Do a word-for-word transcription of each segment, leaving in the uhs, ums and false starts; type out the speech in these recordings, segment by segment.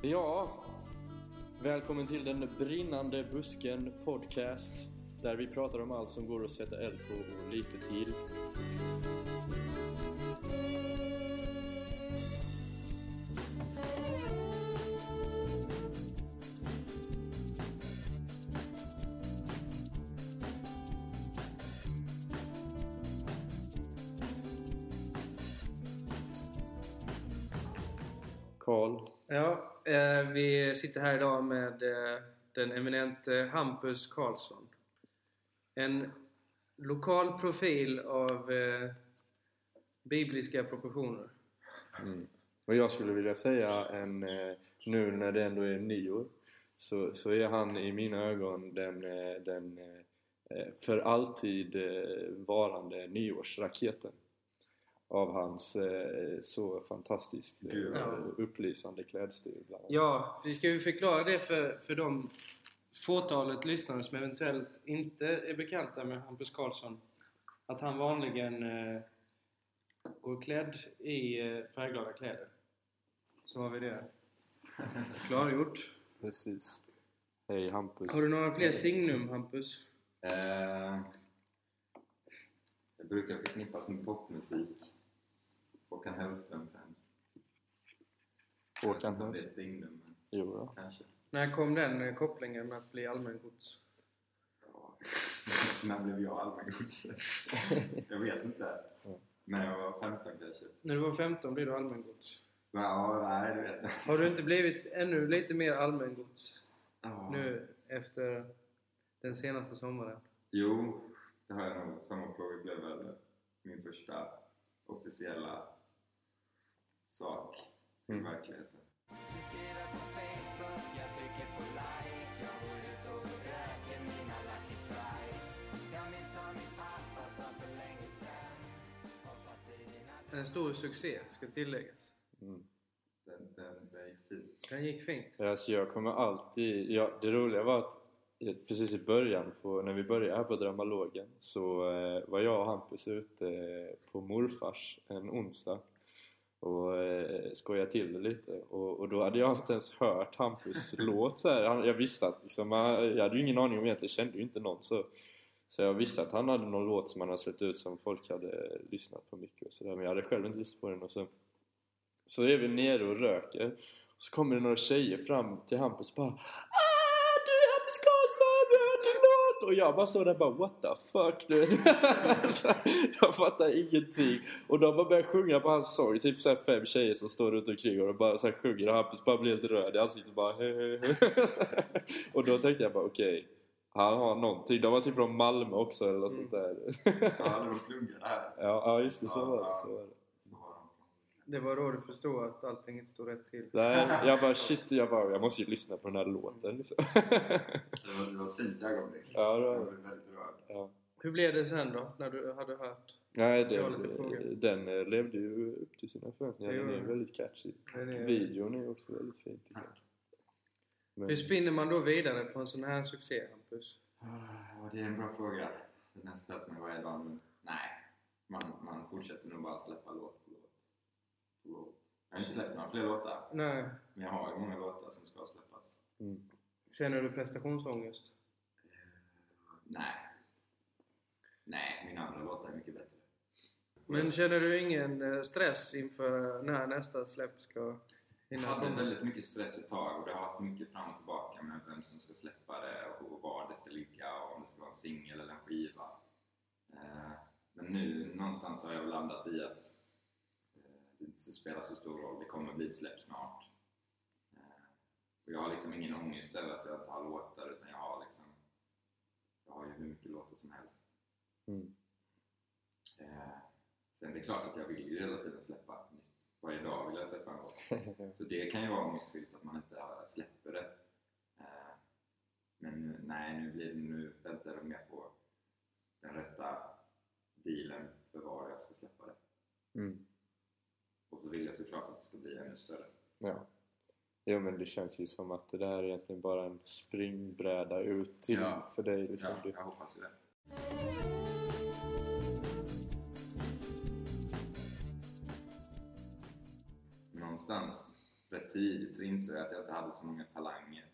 Ja, välkommen till den brinnande busken podcast där vi pratar om allt som går att sätta eld på och lite till. Carl. Ja, eh, vi sitter här idag med eh, den eminente Hampus Karlsson. En lokal profil av eh, bibliska proportioner. Mm. Och jag skulle vilja säga en, eh, nu när det ändå är nyår så, så är han i mina ögon den, eh, den eh, för alltid eh, varande nyårsraketen. Av hans eh, så fantastiskt eh, ja. upplysande klädstil. Bland annat. Ja, för vi ska ju förklara det för, för de fåtalet lyssnare som eventuellt inte är bekanta med Hampus Karlsson. Att han vanligen eh, går klädd i eh, färgglada kläder. Så har vi det klargjort. Precis. Hej Hampus. Har du några fler signum, Hampus? Eh, jag brukar förknippas med popmusik. Håkan Hellström främst. Håkan Hellström? Det är ett signum, men jo då. kanske. När kom den eh, kopplingen med att bli allmängods? Ja. När blev jag allmängods? Jag vet inte. När jag var femton kanske. När du var femton blev du allmängods. Ja, nej, det vet jag. Har du inte blivit ännu lite mer allmängods Ja. nu efter den senaste sommaren? Jo, det har jag nog. Sommarplåget blev väl min första officiella sak till Mm. verkligheten. Du skriver på Facebook, jag trycker på like. Jag går ut och röker mina Lucky Strike. Jag minns vad min pappa sa för länge sedan. Och fast i dina... En stor succé, ska tilläggas. Mm. Den, den, den gick fint. Den gick fint. Alltså jag kommer alltid... Ja, det roliga var att precis i början, på, när vi började här på Dramalogen, så eh, var jag och Hampus ute eh, på morfars en onsdag och eh, skojade till det lite. Och, och då hade jag inte ens hört Hampus låt så här. Han, jag visste att liksom, jag hade ju ingen aning om, egentligen kände ju inte någon, så, så jag visste att han hade någon låt som han hade sett ut som folk hade lyssnat på mycket och så där, men jag hade själv inte lyssnat på den. Och så, så är vi nere och röker och så kommer det några tjejer fram till Hampus och bara: "Ah, du är Hampus Karlsson, du har din låt!" Och jag bara står där och bara: "What the fuck?" Du vet. Så jag fattar ingenting. Och de bara börjar sjunga på hans sång. Typ så här fem tjejer som står runt omkring och bara så här sjunger. Och Hampus bara blir helt röd i ansiktet och bara he, he, he. Och då tänkte jag bara okej, okay, han har någonting. De var typ från Malmö också eller mm. sånt där. Ja, de pluggade här. Ja, ja just det, så ja, var det, ja. så var det. Det var då du förstod att allting inte stod rätt till. Nej, jag bara shit, jag bara, jag måste ju lyssna på den här låten liksom. Det var, det var ett fint ögonblick. Ja, det var... Jag blev väldigt rörd. Ja. Hur blev det sen då, när du hade hört? Nej, den, den levde ju upp till sina förväntningar. Den är väldigt catchy. Den är... Videon är också väldigt fin, tycker jag. Men... Hur spinner man då vidare på en sån här succé, Hampus? Ja, det är en bra fråga. Den har ställt mig varje dag nu. Nej, man, man fortsätter nog bara släppa låt på låt. På låt. Jag har inte släppt några fler låtar. Nej. Men jag har ju många låtar som ska släppas. Mm. Känner du prestationsångest? Uh, nej. Nej, mina andra låtar är mycket bättre. Men Yes. känner du ingen stress inför när nästa släpp ska... Jag hade väldigt mycket stress ett tag och det har varit mycket fram och tillbaka med vem som ska släppa det och var det ska ligga och om det ska vara en singel eller en skiva. Uh, men nu någonstans har jag landat i att det inte spelar så stor roll. Det kommer bli ett släpp snart. Och jag har liksom ingen ångest över att jag inte har låtar, utan jag har liksom, jag har ju hur mycket låtar som helst. Mm. Eh, sen det är klart att jag vill ju hela tiden släppa nytt. Varje dag vill jag släppa en låt. Så det kan ju vara ångestfyllt att man inte släpper det. Eh, men nej, nu blir det, nu väntar jag mer på den rätta dealen för var jag ska släppa det. Mm. Och så vill jag såklart att det ska bli ännu större. Ja. Jo, men det känns ju som att det där är egentligen bara en springbräda ut till ja. för dig. Liksom. Ja, jag hoppas ju det. någonstans rätt tidigt så insåg jag att jag inte hade så många talanger.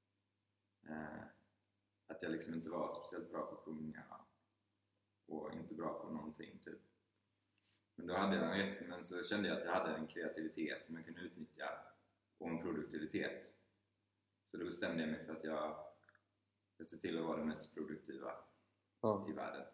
Eh, att jag liksom inte var speciellt bra på att sjunga och inte bra på någonting typ. Men då hade jag en, men så kände jag att jag hade en kreativitet som jag kunde utnyttja och en produktivitet. Så då bestämde jag mig för att jag, jag ser till att vara den mest produktiva Ja. i världen.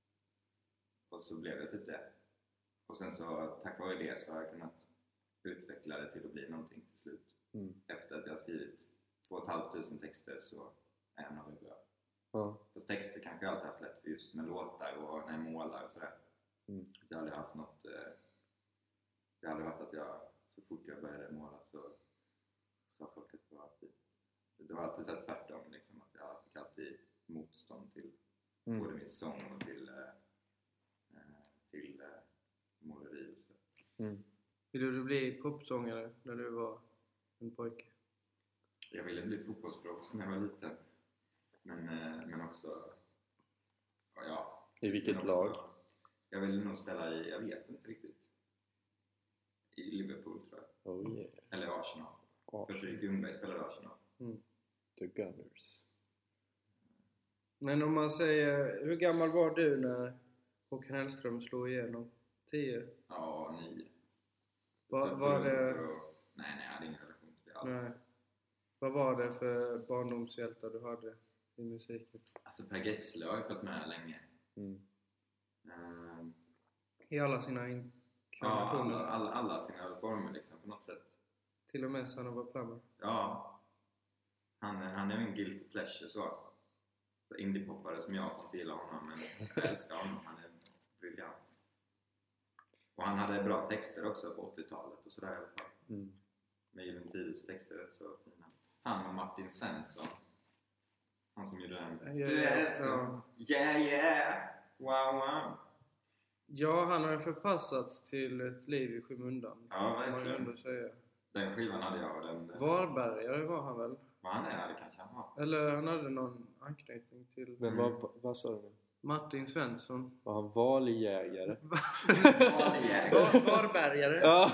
Och så blev jag typ det. Och sen så tack vare det så har jag kunnat utveckla det till att bli någonting till slut. Mm. Efter att jag har skrivit två och ett halvt tusen texter så är jag nog bra. Ja. Fast texter kanske jag alltid haft lätt för just med låtar och när jag målar och sådär. Mm. Jag hade haft något... Eh, det hade varit att jag så fort jag började måla så sa folk att det var fint. Det var alltid så här tvärtom liksom, att jag fick alltid motstånd till Mm. både min sång och till, eh, till eh, måleri och så. Mm. Ville du bli popsångare när du var en pojke? Jag ville bli fotbollsproffs när jag var liten. Men, eh, men också... Ja, I vilket också, lag? Jag ville nog spela i, jag vet inte riktigt. I Liverpool tror jag. Oh yeah. Eller Arsenal. För Arsenal. Fredrik Ljungberg spelade i Arsenal. Mm. The Gunners. Men om man säger, hur gammal var du när Håkan Hellström slog igenom? Tio? Ja, nio. Va, För- var för- det... för att- Nej, nej, jag hade ingen relation till det alls. Nej. Vad var det för barndomshjältar du hade i musiken? Alltså Per Gessle har ju följt med länge. Mm. Ehm, I alla sina ja, inkarnationer? alla, alla, alla sina former liksom på något sätt. Till och med Son of a Plumber? Ja. Han, är- han är en guilty pleasure så. Så indie-poppare som jag får inte gilla honom, men jag älskar honom. Han är briljant. Och han hade bra texter också på åttiotalet och sådär i alla fall. Mm. Med Gyllene Tiders texter är så fina. Han och Martin Svensson. Han som gjorde den. Ja, Du är så... ja. Yeah, yeah! Wow, wow! Ja, han har förpassats till ett liv i skymundan. Ja, får man ju verkligen. ändå säga. Den skivan hade jag och den... Varbergare var han väl? Vad han är, det kanske han har. Eller han hade någon anknytning till Men vad, vad sa du nu? Martin Svensson. Var han valjägare? Var, Varbergare? Ja.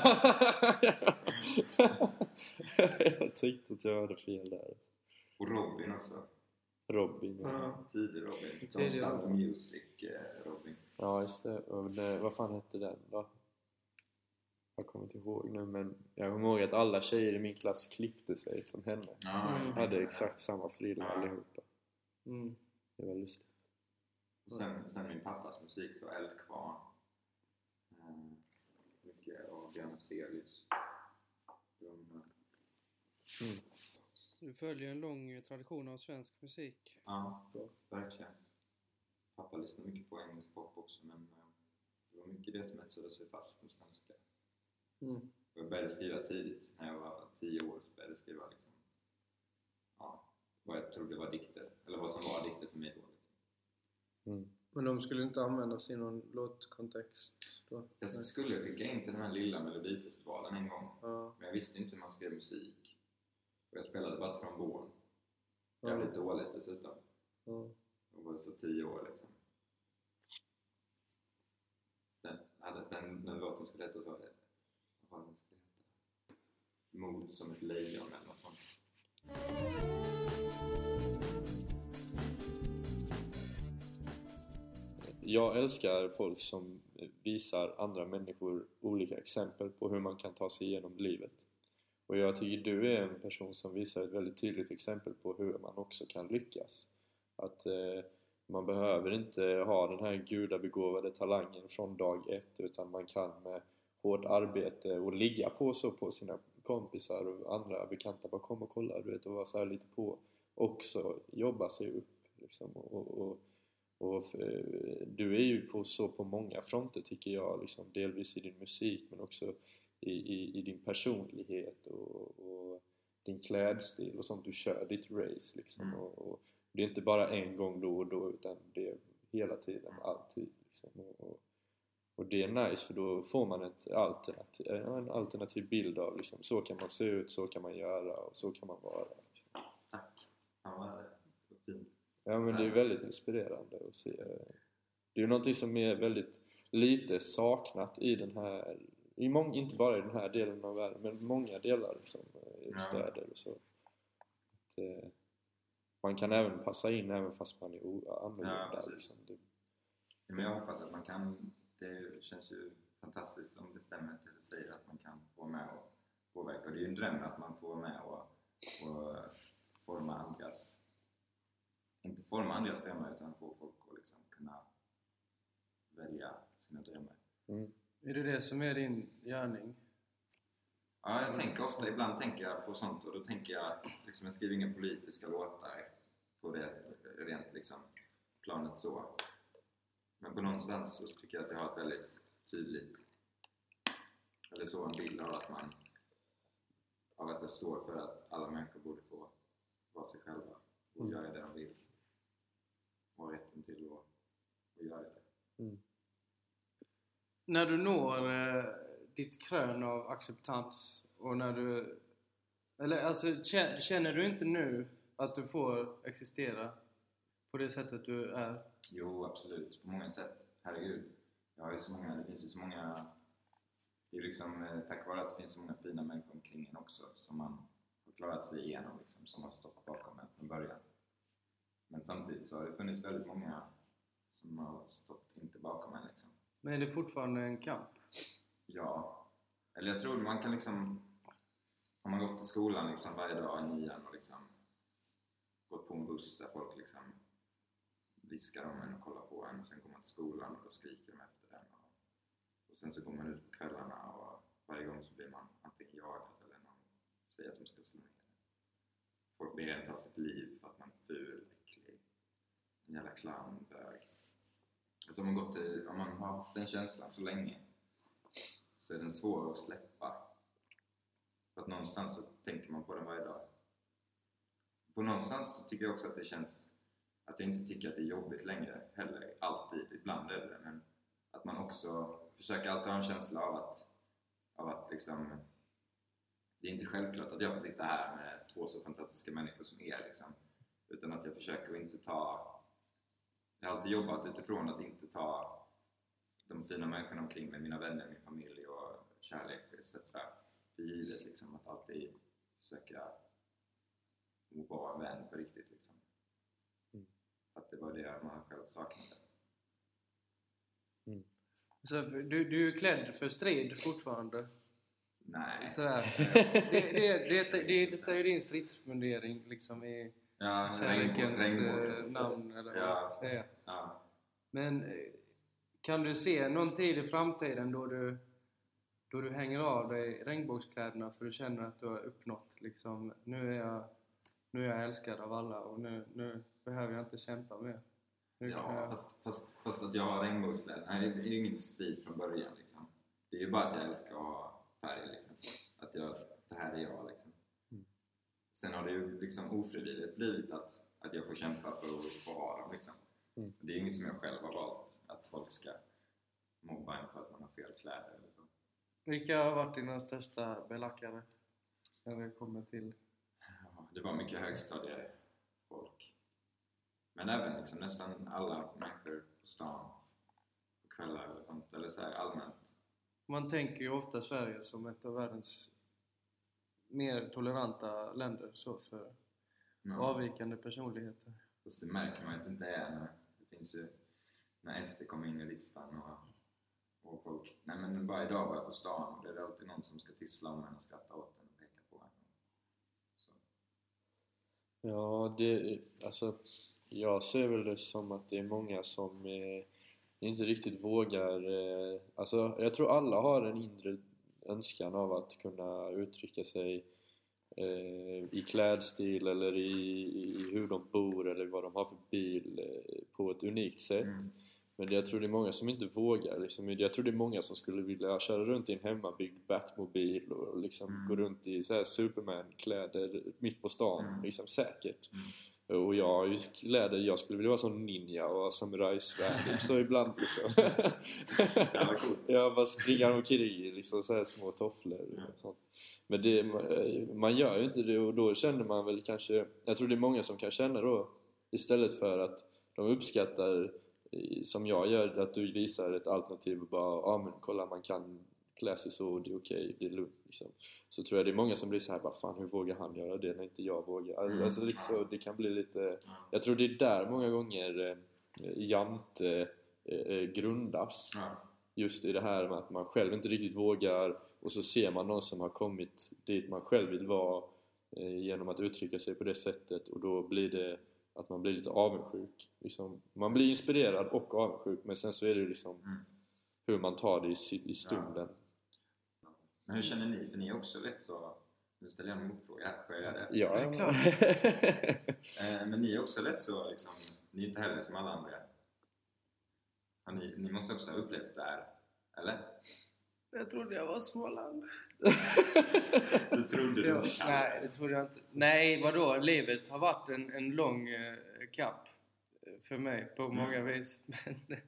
Jag tyckte att jag hade fel där. Och Robin också. Robin, ja. Ja. Tidig Robin. Tidig Don't Stop the Robin. Music eh, Robin. Ja, just det. Och det. Vad fan hette den då? Jag kommer inte ihåg nu, men jag kommer ihåg att alla tjejer i min klass klippte sig som henne. Ja, Mm. jag Hade tänkte exakt samma frilla Ja. allihopa. Mm. Det var lustigt. det. Och sen, sen min pappas musik så Eldkvarn. Mm. Mycket av Björn Afzelius. De, Mm. Du följer en lång tradition av svensk musik. ja, verkligen. Pappa lyssnade mycket på engelsk pop också, men eh, det var mycket det som etsade sig fast den svenska. Mm. Och jag började skriva tidigt. När jag var tio år så började jag skriva liksom, ja, vad jag trodde var dikter. Eller vad som var dikter för mig då. Liksom. Mm. Men de skulle inte användas i någon låtkontext då? Jag skulle skicka in till den här lilla melodifestivalen en gång. Ja. Men jag visste inte hur man skrev musik. Och jag spelade bara trombon. Ja. Jävligt dåligt dessutom. Ja. Jag var så tio år liksom. Den, hade, den, den låten skulle heta så. Vad var den skulle heta? Mod som ett lejon eller något sånt. Jag älskar folk som visar andra människor olika exempel på hur man kan ta sig igenom livet. Och jag tycker du är en person som visar ett väldigt tydligt exempel på hur man också kan lyckas. Att eh, man behöver inte ha den här gudabegåvade talangen från dag ett, utan man kan med hårt arbete och ligga på så på sina kompisar och andra bekanta, bara kom och kolla, du vet, och vara så här lite på, också jobba sig upp liksom, och, och Och eh, du är ju på, så på många fronter tycker jag, liksom, delvis i din musik men också i, i, i din personlighet och, och din klädstil och sånt. Du kör ditt race liksom. Mm. och, och det är inte bara en gång då och då, utan det är hela tiden, alltid liksom. och, och, och det är nice, för då får man ett alternativ, en alternativ bild av liksom, så kan man se ut, så kan man göra och så kan man vara liksom. Tack. Han var så fint. Ja, men det är väldigt inspirerande att se. Det är ju någonting som är väldigt lite saknat i den här i mång, inte bara i den här delen av världen, men många delar liksom, i Ja. städer och så. Att, eh, man kan även passa in även fast man är o- annorlunda. Ja, precis. liksom. Det, Ja, men jag hoppas att man kan, det känns ju fantastiskt om det stämmer till du säger att man kan få med och påverka. Och det är ju en dröm att man får med och, och forma andras, inte forma andras drömmar utan få folk att liksom kunna välja sina drömmar. mm. Är det det som är din gärning? Ja, jag tänker ofta, ibland tänker jag på sånt och då tänker jag att liksom, jag skriver inga politiska låtar på det rent liksom planet så. Men på någonstans så tycker jag att jag har ett väldigt tydligt, eller så, en bild av att man, av att jag står för att alla människor borde få vara sig själva och Mm. göra det de vill. Och ha rätten till att, att göra det. Mm. När du når eh, ditt krön av acceptans och när du... Eller alltså, kä- känner du inte nu att du får existera på det sättet du är? Jo, absolut. På många sätt. Herregud. Jag har ju så många, det finns ju så många... Det är liksom eh, tack vare att det finns så många fina människor omkring en också som man har klarat sig igenom, liksom, som har stått bakom en från början. Men samtidigt så har det funnits väldigt många som har stått inte bakom en liksom. Men är det fortfarande en kamp? Ja. Eller jag tror man kan liksom... Har man gått till skolan liksom varje dag i nian och liksom gått på en buss där folk liksom viskar om en och kollar på en och sen går man till skolan och då skriker de efter den och, och sen så går man ut på kvällarna och varje gång så blir man antingen jagad eller någon säger att de ska slå ner. Folk ber en ta sitt liv för att man är ful, äcklig, en jävla clown, bög. Alltså om man, gått i, om man har haft den känslan så länge så är den svår att släppa. För att någonstans så tänker man på den varje dag. På någonstans så tycker jag också att det känns att jag inte tycker att det är jobbigt längre heller, alltid, ibland är det, men att man också försöker alltid ha en känsla av att, av att liksom, det är inte självklart att jag får sitta här med två så fantastiska människor som er liksom, utan att jag försöker att inte ta, jag har alltid jobbat utifrån att inte ta de fina människorna omkring mig, mina vänner, min familj och kärlek et cetera för givet liksom, att alltid försöka att vara en vän på riktigt liksom. Mm. Att det var det man själv saknade. Mm. Så du, du är klädd för strid fortfarande? Nej. Sådär. det, det, det, det, det, detta är ju din stridsmundering liksom i Ja, kärlekens regnbåge. eh, namn eller vad Ja. man ska säga. Ja. Men eh, kan du se någon tid i framtiden då du, då du hänger av dig regnbågskläderna för du känner att du har uppnått liksom, nu är jag, nu är jag älskad av alla och nu, nu behöver jag inte kämpa mer. Nu kan Ja, jag... fast, fast, fast att jag har regnbågskläder, nej, det är ju ingen strid från början liksom. Det är ju bara att jag älskar att ha färg liksom. Att jag, det här är jag liksom. Mm. Sen har det ju liksom ofrivilligt blivit att, att jag får kämpa för att få ha dem liksom. Mm. Det är ju inget som jag själv har valt, att folk ska mobba en för att man har fel kläder eller så. Vilka har varit dina största belackare när det kommer till... Ja, det var mycket högstadiefolk. Men även liksom nästan alla människor på stan på kvällar och sånt, eller så här allmänt. Man tänker ju ofta Sverige som ett av världens mer toleranta länder så för Ja. avvikande personligheter. Fast det märker man att det inte är när det finns ju när S D kommer in i riksdagen och, och folk, nej men bara idag var jag på stan och det är alltid någon som ska tissla om en och skratta åt en och peka på en. Så. Ja, det, alltså, jag ser väl det som att det är många som eh, inte riktigt vågar. Eh, alltså, jag tror alla har en inre önskan av att kunna uttrycka sig eh, i klädstil eller i, i hur de bor eller vad de har för bil eh, på ett unikt sätt. Mm. Men jag tror det är många som inte vågar liksom. Jag tror det är många som skulle vilja köra runt i en hemmabyggd Batmobil och liksom Mm. gå runt i så här Superman-kläder mitt på stan, Mm. liksom säkert. Mm. Och jag har ju kläder, jag skulle vilja vara som ninja och ha samurajsvärd så ibland liksom. Ja, coolt. Jag bara springer omkring i liksom så här små tofflor och sånt. Men det, man gör ju inte det och då känner man väl kanske, jag tror det är många som kan känna då istället för att de uppskattar som jag gör, att du visar ett alternativ och bara, ja ah, men kolla man kan klär sig så, det är okej, det är lugnt liksom. Så tror jag det är många som blir så här bara, fan hur vågar han göra det när inte jag vågar? Alltså, Mm. alltså lite så, det kan bli lite, Ja. jag tror det är där många gånger eh, jante eh, grundas. Ja. Just i det här med att man själv inte riktigt vågar, och så ser man någon som har kommit dit man själv vill vara eh, genom att uttrycka sig på det sättet, och då blir det att man blir lite avundsjuk liksom. Man blir inspirerad och avundsjuk, men sen så är det liksom Mm. hur man tar det i, i stunden. Men hur känner ni? För ni är också rätt så... Nu ställer jag en motfråga här, får jag göra det? Ja, Det är klart. Eh, men ni är också rätt så liksom... Ni är inte heller som alla andra. Ja, ni, ni måste också ha upplevt det här, eller? Jag trodde jag var Småland. Du trodde du Ja, inte kan. nej, det trodde jag inte. Nej, vadå? Livet har varit en, en lång eh, kamp för mig på många Mm. vis. Men,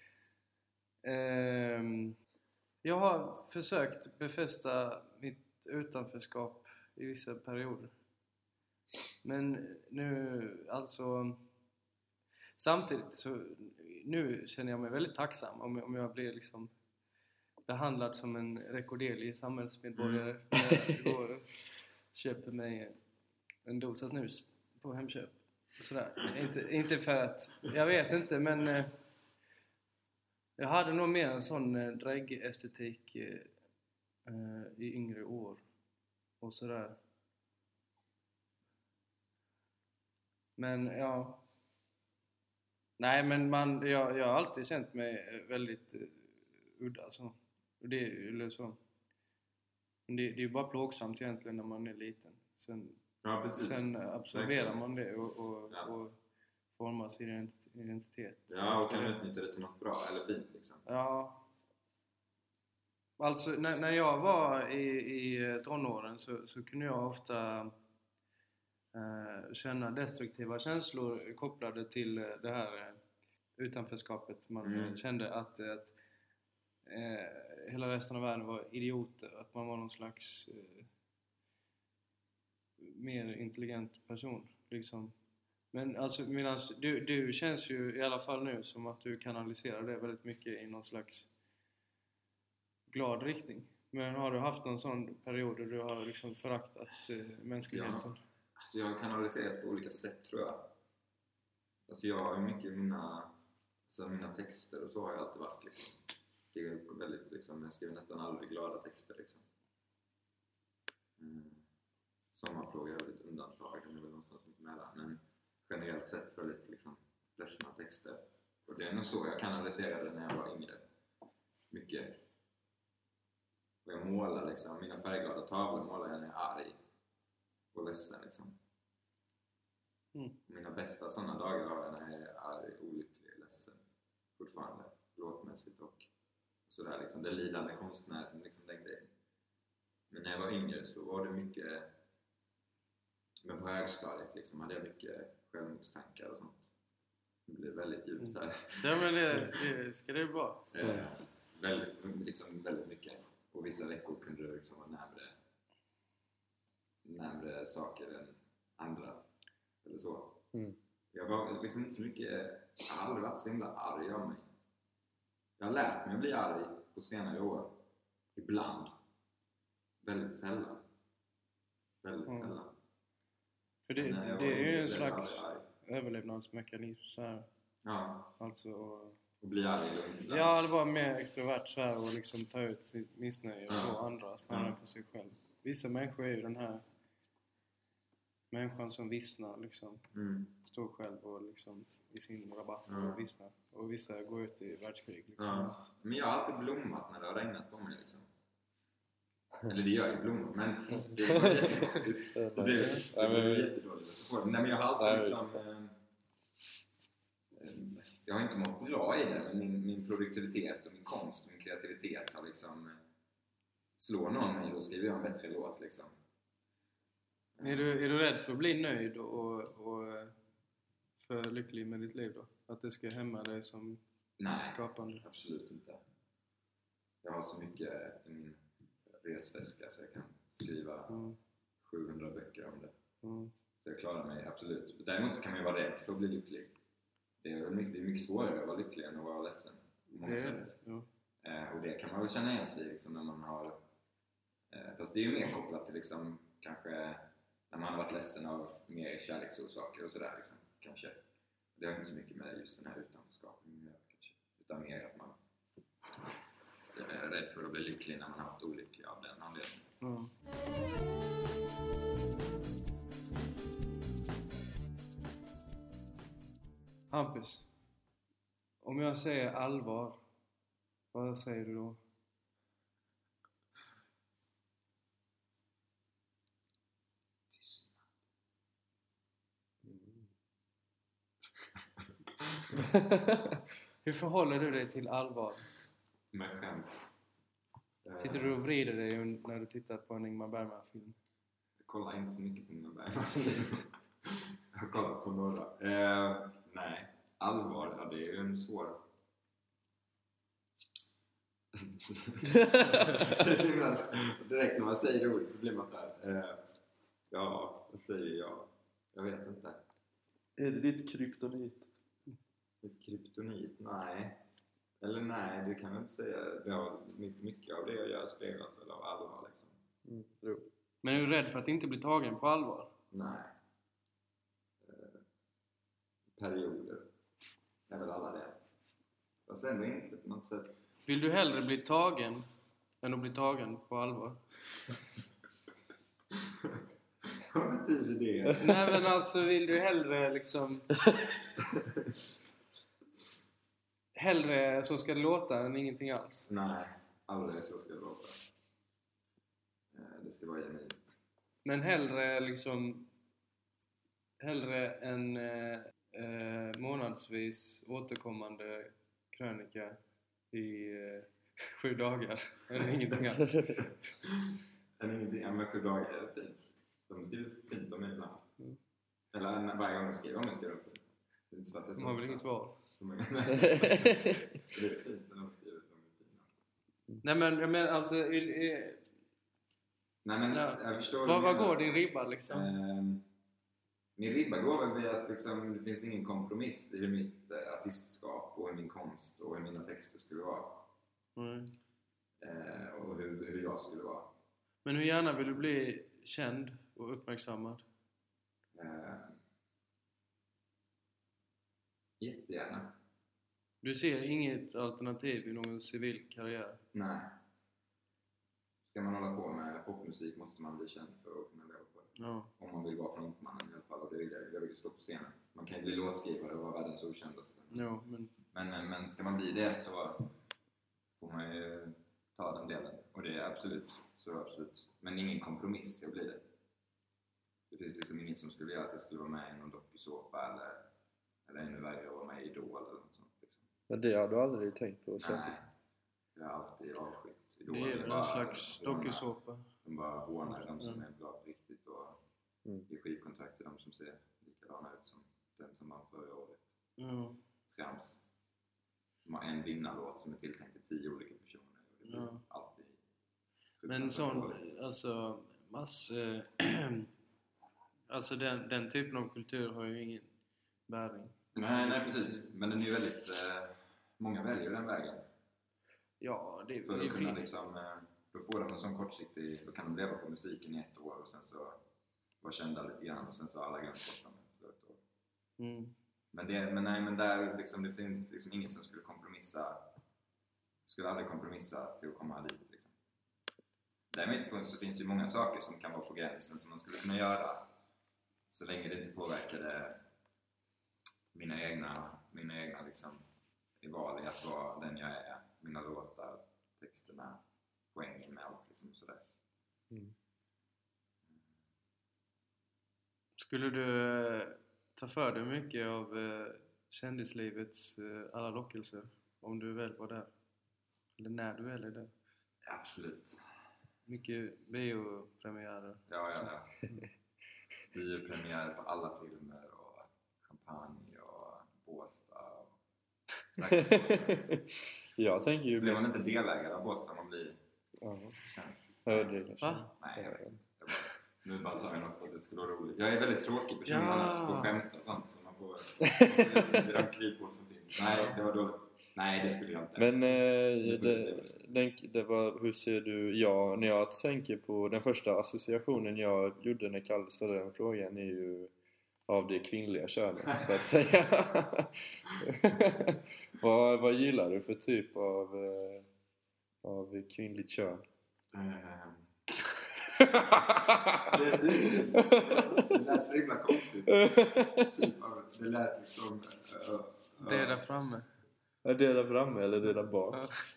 ehm, jag har försökt befästa mitt utanförskap i vissa perioder. Men nu, alltså... Samtidigt så... Nu känner jag mig väldigt tacksam om, om jag blir liksom behandlad som en rekorderlig samhällsmedborgare Mm. när jag går och köper mig en dosa snus på Hemköp. Sådär. Inte, inte för att... Jag vet inte, men... Eh, jag hade nog mer en sån eh, dräggestetik eh, eh, i yngre år. Och sådär. Men, ja... Nej, men man, jag, jag har alltid känt mig väldigt uh, udda så. Och det, eller så. Men det, det är ju bara plågsamt egentligen när man är liten. Sen, Ja, precis. sen absorberar Verkligen. man det och, och, Ja. och formar sin ident- identitet. Ja, och kan Efter det. utnyttja det till något bra eller fint liksom. Ja. Alltså när, när jag var i, i tonåren så, så kunde jag ofta eh, känna destruktiva känslor kopplade till det här eh, utanförskapet. Man Mm. eh, kände att, att eh, hela resten av världen var idioter. Att man var någon slags eh, mer intelligent person liksom. Men alltså medans, du, du känns ju i alla fall nu som att du kanaliserar det väldigt mycket i någon slags glad riktning. Men har du haft någon sån period där du har liksom föraktat eh, mänskligheten? Alltså jag har kanaliserat på olika sätt tror jag. Alltså jag har ju mycket i mina, alltså mina texter och så har jag alltid varit liksom. Det är väldigt liksom, jag skriver nästan aldrig glada texter liksom. Mm. Sommarplåga är väl ett undantag, den är väl någonstans mycket med där. Men generellt sett väldigt liksom ledsna texter. Och det är nog så jag kanaliserade när jag var yngre. Mycket. Och jag målar liksom, mina färgglada tavlor målar jag när jag är arg. Och ledsen liksom. Mm. Mina bästa sådana dagar har jag när jag är arg, olycklig, ledsen. Fortfarande, låtmässigt och sådär liksom. Det lidande konstnären, liksom den grejen. Men när jag var yngre så var det mycket... Men på högstadiet liksom hade jag mycket självmordstankar och sånt. Det blev väldigt djupt där. Ja, men det, det ska det vara. Eh, väldigt, liksom, väldigt mycket. Och vissa veckor kunde det liksom vara närmare, närmare saker än andra. Eller så. Mm. Jag var liksom inte så mycket... Jag har aldrig varit så himla arg av mig. Jag har lärt mig att bli arg på senare år. Ibland. Väldigt sällan. Väldigt Mm. sällan. För det, När jag det var är ju yngre en blev jag slags aldrig arg. överlevnadsmekanism så här. Ja, Alltså, och bli arg lugnt ibland. ja, det var mer extrovert så här och liksom ta ut sitt missnöje på Ja. andra snarare Ja. på sig själv. Vissa människor är ju den här människan som vissnar liksom. Mm. Står själv och liksom i sin rabatt Ja. och vissnar. Och vissa går ut i världskrig liksom. Ja. Men jag har alltid blommat när det har regnat på mig liksom. Eller det gör ju blommor, men det var jättekonstigt. Det blev det blev jättedåligt metafor. Nej men jag har alltid liksom... Eh, eh, jag har inte mått bra i det, men min, min produktivitet och min konst och min kreativitet har liksom... Eh, slår någon mig, då skriver jag en bättre låt liksom. Är du, är du rädd för att bli nöjd och, och eh, för lycklig med ditt liv då? Att det ska hämma dig som Nej, skapande? absolut inte. Jag har så mycket i min resväska så jag kan skriva Mm. sjuhundra böcker om det. Mm. Så jag klarar mig absolut. Däremot så kan man ju vara rädd för att bli lycklig. Det är mycket, det är mycket svårare att vara lycklig än att vara ledsen. På många Det är det. sätt. Ja. Eh, och det kan man väl känna igen sig liksom, när man har... Eh, fast det är ju mer kopplat till liksom, kanske när man har varit ledsen av mer kärleksorsaker och sådär liksom, kanske. Det har inte så mycket med just den här utanförskapen att göra, kanske. Utan mer att man är rädd för att bli lycklig när man har varit olycklig av den anledningen. Mm. Hampus, om jag säger allvar, vad säger du då? Hur förhåller du dig till allvaret? Med skämt. Sitter du och vrider dig när du tittar på en Ingmar Bergman-film? Jag kollar inte så mycket på Ingmar Bergman-film. Jag har kollat på några. Eh, nej, allvar, ja, det är ju en svår... det är så himla... Direkt när man säger ordet så blir man så här. Eh, ja, vad säger jag? Jag vet inte. Är det ditt kryptonit? Ett kryptonit? Nej. Eller nej, det kan jag inte säga. Ja, mycket av det jag gör speglas av allvar liksom. Mm, jo. Men är du rädd för att inte bli tagen på allvar? Nej. Eh, perioder. Är väl alla det. Fast ändå inte på något sätt. Vill du hellre bli tagen än att bli tagen på allvar? Vad betyder det? Nej men alltså vill du hellre liksom... hellre så ska det låta än ingenting alls? Nej, aldrig så ska det låta. Det ska vara genuint. Men hellre liksom... hellre en eh, eh, månadsvis återkommande krönika i eh, sju dagar än ingenting alls? Än ingenting, ja men sju dagar är fint. De skriver fint om mig ibland. Mm. Eller varje gång de skriver om mig skriver de fint. Det är inte så att det är De har väl inget val? Det är fint när de skriver att de är fina. Nej men jag menar alltså... Eh, Nej men ja. jag förstår... Vad, vad går din ribba liksom? Um, min ribba går väl vid att liksom, det finns ingen kompromiss i hur mitt uh, artistskap och hur min konst och hur mina texter skulle vara. Mm. Uh, och hur, hur jag skulle vara. Men hur gärna vill du bli känd och uppmärksammad? Uh, jättegärna. Du ser inget alternativ i någon civil karriär? Nej. Ska man hålla på med popmusik måste man bli känd för att kunna leva på det. Ja. Om man vill vara frontmannen i alla fall, och det vill jag, jag vill stå på scenen. Man kan ju bli låtskrivare och vara världens okändaste. Ja, men... Men, men ska man bli det så får man ju ta den delen. Och det är absolut, så absolut. Men ingen kompromiss ska bli det. Det finns liksom inget som skulle göra att jag skulle vara med i någon dokusåpa eller, eller ännu värre att vara med i Idol eller något sånt. Liksom. Men det har du aldrig tänkt på? Nej, Säkert. jag har alltid avskytt Idol. Det är en slags dokussåpa. De bara hånar de som är bra på riktigt och Mm. ger skivkontrakt till de som ser likadana ut som den som vann förra året. Ja. Trams. De har en vinnarlåt som är tilltänkt till tio olika personer. Och det blir Ja. alltid... Men sån, alltså, mass... Eh, alltså den, den typen av kultur har ju ingen bäring. Nej, nej precis. Men den är ju väldigt... Eh, många väljer den vägen. Ja, det är För det är att kunna fint. liksom... Eh, då får de en sån kortsiktig... Då kan de leva på musiken i ett år och sen så vara kända lite grann och sen så har alla glömt bort dem efter ett år. Mm. Men, det, men nej, men där liksom, det finns liksom ingen som skulle kompromissa. Skulle aldrig kompromissa till att komma dit liksom. Därmed så finns det ju många saker som kan vara på gränsen som man skulle kunna göra. Så länge det inte påverkade mina egna, mina egna liksom, i val i att vara den jag är. Mina låtar, texterna, poängen med allt liksom sådär. Mm. Skulle du eh, ta för dig mycket av eh, kändislivets eh, alla lockelser om du väl var där? Eller när du väl är där? Absolut. Mycket biopremiärer. Ja, ja, ja. Biopremiär på alla filmer och champagne och Båstad och... Jag tänker ju Blir man mest... inte delägare av Båstad man blir Ja, känd? ja, det kanske. Va? Nej, jag vet inte. Jag bara, nu bara sa jag något för att det skulle vara roligt. Jag är väldigt tråkig person Ja. annars på skämt och sånt så man får... Det är de kryphål som finns. Nej, det var dåligt. Nej, det skulle jag inte. Men eh, Det får du se det, vad du ska. den, det var, hur ser du, ja, när jag tänker på den första associationen jag gjorde när Kalle ställde den frågan är ju av det kvinnliga könet, så att säga. vad, vad gillar du för typ av, eh, av kvinnligt kön? Ehm. det, det, det lät så himla konstigt. Typ av, det lät liksom... Uh, uh, Det är där framme. Är det där framme eller det där bak?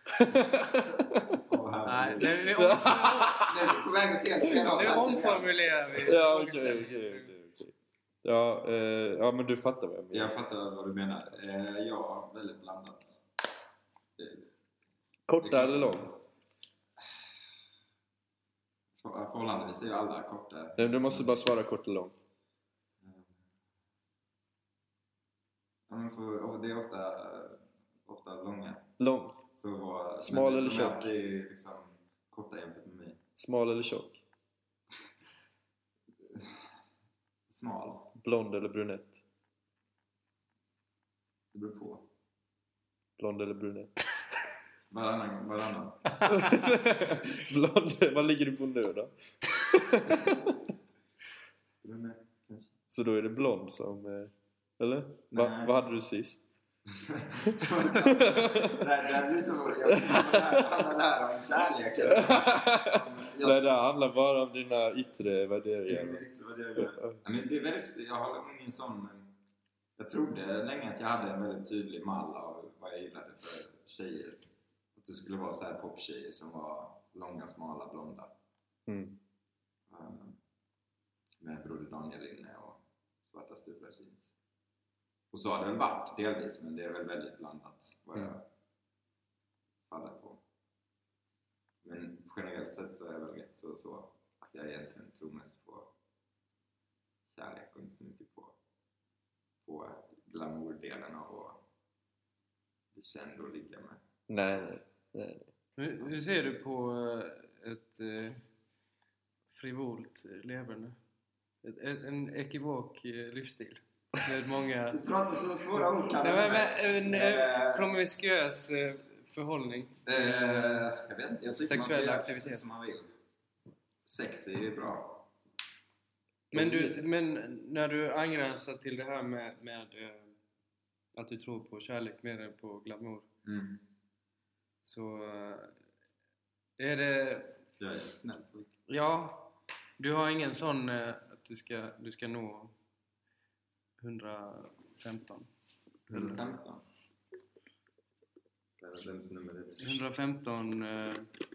oh, Nej, det, det, om, det är på väg åt helt fel håll. det omformulerar vi. Ja, okej, okej, okej. Ja, eh, ja, men du fattar vad jag menar. Jag fattar vad du menar. Eh, ja, väldigt blandat. Eh, Korta eller lång? för- Förhållandevis är ju alla korta. Nej, du måste bara svara kort eller lång. Ja, men för, det är ofta, ofta långa. Lång. För att vara, Smal men- eller men tjock? Det är liksom korta jämfört med mig. Smal eller tjock? Smal. Blond eller brunett? Det beror på. Blond eller brunett? Varannan. varannan. Blond, vad ligger du på nu då? Brunett kanske. Så då är det blond som... eh, Eller? Va, Nej. vad hade du sist? det, det blir så roligt. Han lär om kärleken. Jag, Nej, det handlar bara om dina yttre värderingar. Ja, men det är väldigt, jag har ingen sån... Jag trodde länge att jag hade en väldigt tydlig mall av vad jag gillade för tjejer. Att det skulle vara så här poptjejer som var långa, smala, blonda. Mm. Um, med Broder Daniel inne och svarta stuvlar jeans. Och så har det väl varit delvis, men det är väl väldigt blandat vad jag Mm. faller på. Men generellt sett så är jag väl rätt så, så att jag egentligen tror mest på kärlek och inte så mycket på, på glamourdelen av att bli känd och ligga med. Nej, nej, nej. Hur, hur ser du på eh, ett eh, frivolt leverne? Ett, ett, en ekivok eh, livsstil med många... Du pratar så svåra ord, kan Nej, men, men, en Eh. eh, promiskuös eh, förhållning. Eh, jag vet inte, jag tycker Sexuella man ska göra aktiviteter. precis som man vill. Sex är ju bra. Men, du, men när du angränsar till det här med, med eh, att du tror på kärlek mer än på glamour, Mm. så eh, är det... Jag är snäll på det. Ja, du har ingen sån eh, att du ska, du ska nå hundrafemton. hundrafemton. Det är väl ens nummer ett. hundrafemton eh,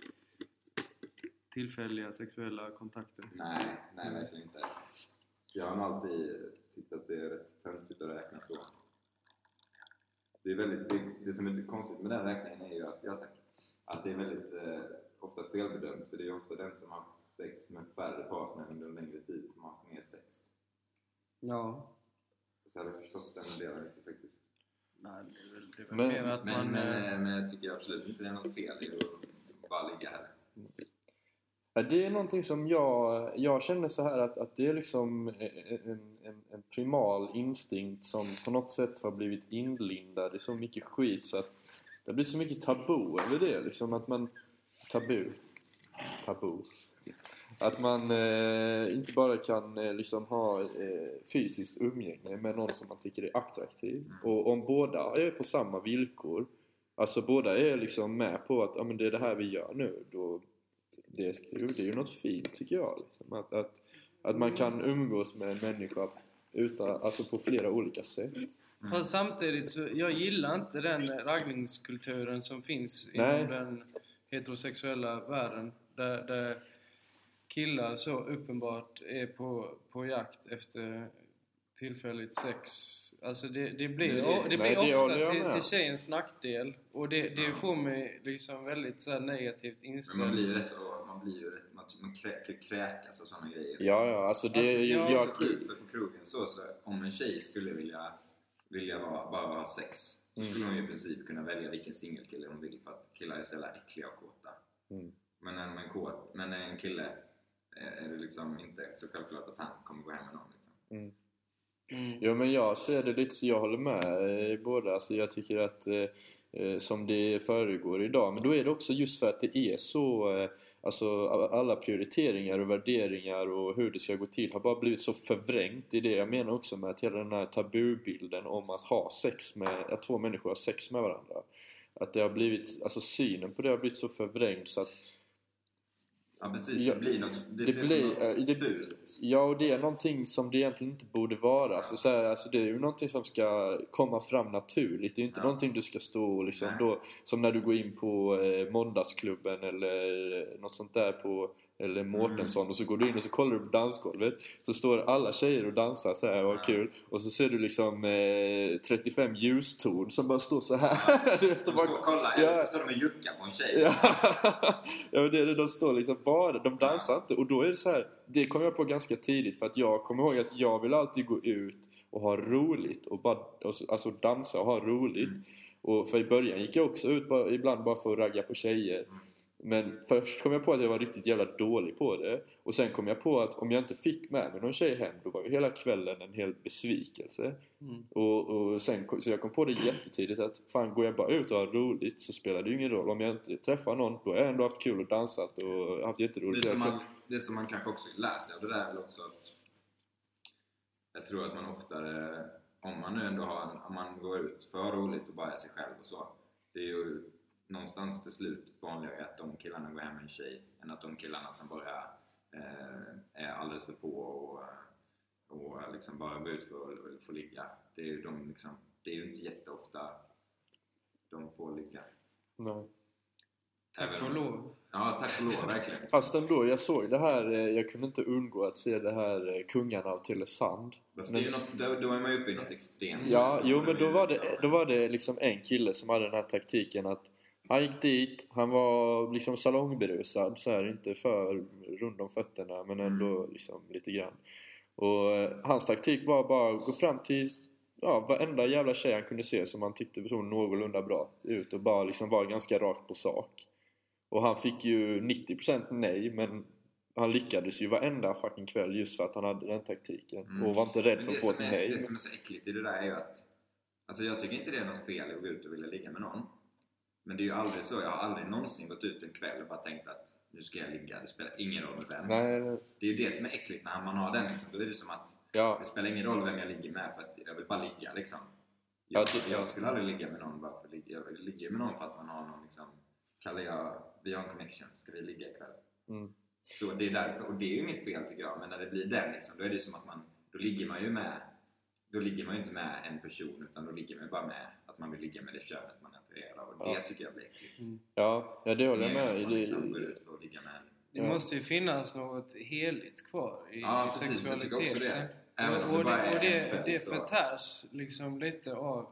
tillfälliga sexuella kontakter. Nej, nej verkligen inte. Jag har nog alltid tyckt att det är rätt töntigt att räkna så. Det är väldigt, det, det som är lite konstigt med den räkningen är ju att, jag tänker, att det är väldigt eh, ofta felbedömt. För det är ofta den som har haft sex med färre partner under en längre tid som har haft mer sex. Ja. Så jag hade förstått den delen lite faktiskt. Nej, det är väl, det är väl Men- mer att Men, man... men, eh, men jag tycker absolut inte det är något fel i att bara ligga här. Ja, det är någonting som jag, jag känner så här att, att det är liksom en, en, en primal instinkt som på något sätt har blivit inlindad i så mycket skit så att det blir så mycket tabu över det liksom att man tabu tabu att man eh, inte bara kan eh, liksom ha eh, fysiskt umgänge med någon som man tycker är attraktiv och om båda är på samma villkor, alltså båda är liksom med på att ja, men det är det här vi gör nu, då det är, det är ju något fint tycker jag liksom. att, att, att man kan umgås med en människa utan, alltså på flera olika sätt. Fast samtidigt så, jag gillar inte den raggningskulturen som finns Nej. inom den heterosexuella världen. Där, där killar så uppenbart är på, på jakt efter tillfälligt sex. Alltså det, det blir, Nej, det, det- blir nej, det håller jag ofta till, med. till tjejens nackdel. Och det, det Ja. får mig liksom väldigt så här negativt Men man inställd. blir ju rätt så, man blir ju rätt, man, man krä, kräkas och sådana grejer. Ja, ja, alltså det Alltså, är ju... jag- Det är jag, så sjukt för på krogen så, så om en tjej skulle vilja, vilja vara, bara ha sex så skulle hon ju i princip kunna välja vilken singelkille hon vill för att killar är så jävla äckliga och kåta. Mm. Men en, en, kåt, men en kille är det liksom inte så självklart att han kommer gå hem med någon liksom. mm. Mm. Ja, men jag ser det lite så jag håller med eh, båda. Alltså jag tycker att eh, eh, som det föregår idag. Men då är det också just för att det är så, eh, alltså alla prioriteringar och värderingar och hur det ska gå till har bara blivit så förvrängt i det. Jag menar också med att hela den här tabubilden om att ha sex med, att två människor har sex med varandra. Att det har blivit, alltså synen på det har blivit så förvrängt så att Ja, precis. Ja, det blir något, det, det ser blir, som något äh, det, fult. Ja, och det är någonting som det egentligen inte borde vara. Alltså, så här, alltså, det är ju någonting som ska komma fram naturligt. Det är ju inte Ja. någonting du ska stå och liksom Nej. då, som när du går in på eh, måndagsklubben eller något sånt där på, eller Mårtensson, Mm. och så går du in och så kollar du på dansgolvet, så står alla tjejer och dansar så här, vad Ja. kul, och så ser du liksom eh, trettiofem ljustorn som bara står så här. Du vet, De och bara, står och kollar, eller Ja. så står de och juckar på en tjej. Ja, ja men det är det, de står liksom bara, de dansar inte. Och då är det så här, det kom jag på ganska tidigt, för att jag kommer ihåg att jag vill alltid gå ut och ha roligt och bara, och, alltså dansa och ha roligt. Mm. Och för i början gick jag också ut bara, ibland bara för att ragga på tjejer. Mm. Men först kom jag på att jag var riktigt jävla dålig på det. Och sen kom jag på att om jag inte fick med mig någon tjej hem, då var ju hela kvällen en hel besvikelse. Mm. Och, och sen, så jag kom på det jättetidigt att fan, går jag bara ut och har roligt så spelar det ju ingen roll. Om jag inte träffar någon, då har jag ändå haft kul och dansat och haft jätteroligt. Det som, man, det som man kanske också lär sig av det där är väl också att jag tror att man oftare, om man nu ändå har en, om man går ut för roligt och bara är sig själv och så, det är ju någonstans till slut vanligare att de killarna går hem med en tjej än att de killarna som bara eh, är alldeles för på och, och liksom bara går ut för att få ligga. Det är ju de liksom, det är ju inte jätteofta de får ligga. Nej. Tack Även och om- lov. Ja, tack och lov, verkligen. Fast ändå, jag såg det här, eh, jag kunde inte undgå att se det här eh, Kungarna av Tylösand. Fast det är ju något, då, då är man ju uppe i något extremt. Ja, jo, Då men är då ju var, liksom- det, då var det liksom en kille som hade den här taktiken att han gick dit, han var liksom salongberusad, så här, inte för rund om fötterna, men ändå liksom lite grann. Och eh, hans taktik var bara att gå fram till ja, varenda jävla tjej han kunde se som han tyckte såg någorlunda bra ut och bara liksom var ganska rakt på sak. Och han fick ju nittio procent nej, men han lyckades ju varenda fucking kväll just för att han hade den taktiken. Mm. Och var inte rädd Men för det att få som ett är, nej. det som är så äckligt i det där är ju att alltså jag tycker inte det är något fel att gå ut och vilja ligga med någon. Men det är ju aldrig så, jag har aldrig någonsin gått ut en kväll och bara tänkt att nu ska jag ligga, det spelar ingen roll med vem. Nej, Det är ju det som är äckligt när man har den liksom. Då är det som att ja. det spelar ingen roll vem jag ligger med för att jag vill bara ligga liksom. Ja, Jag, det- jag skulle aldrig ligga med någon bara för att ligga. Jag vill ligga med någon för att man har någon liksom, kallar jag, vi har en connection, ska vi ligga ikväll? Mm. Så det är därför, och det är ju inget fel tycker jag, men när det blir den liksom, då är det som att man, då ligger man ju med, då ligger man ju inte med en person, utan då ligger man ju bara med att man vill ligga med det könet man är attraherad av, och det Ja. tycker jag blir äckligt. Ja, ja, det håller jag Mer med än i. att man liksom går Det, ut för att ligga med en. Det Ja. måste ju finnas något heligt kvar i, Ja, i precis, jag tycker sexualiteten. också det. Även om och, det och bara det, är och det, en kväll, det så- förtärs liksom lite av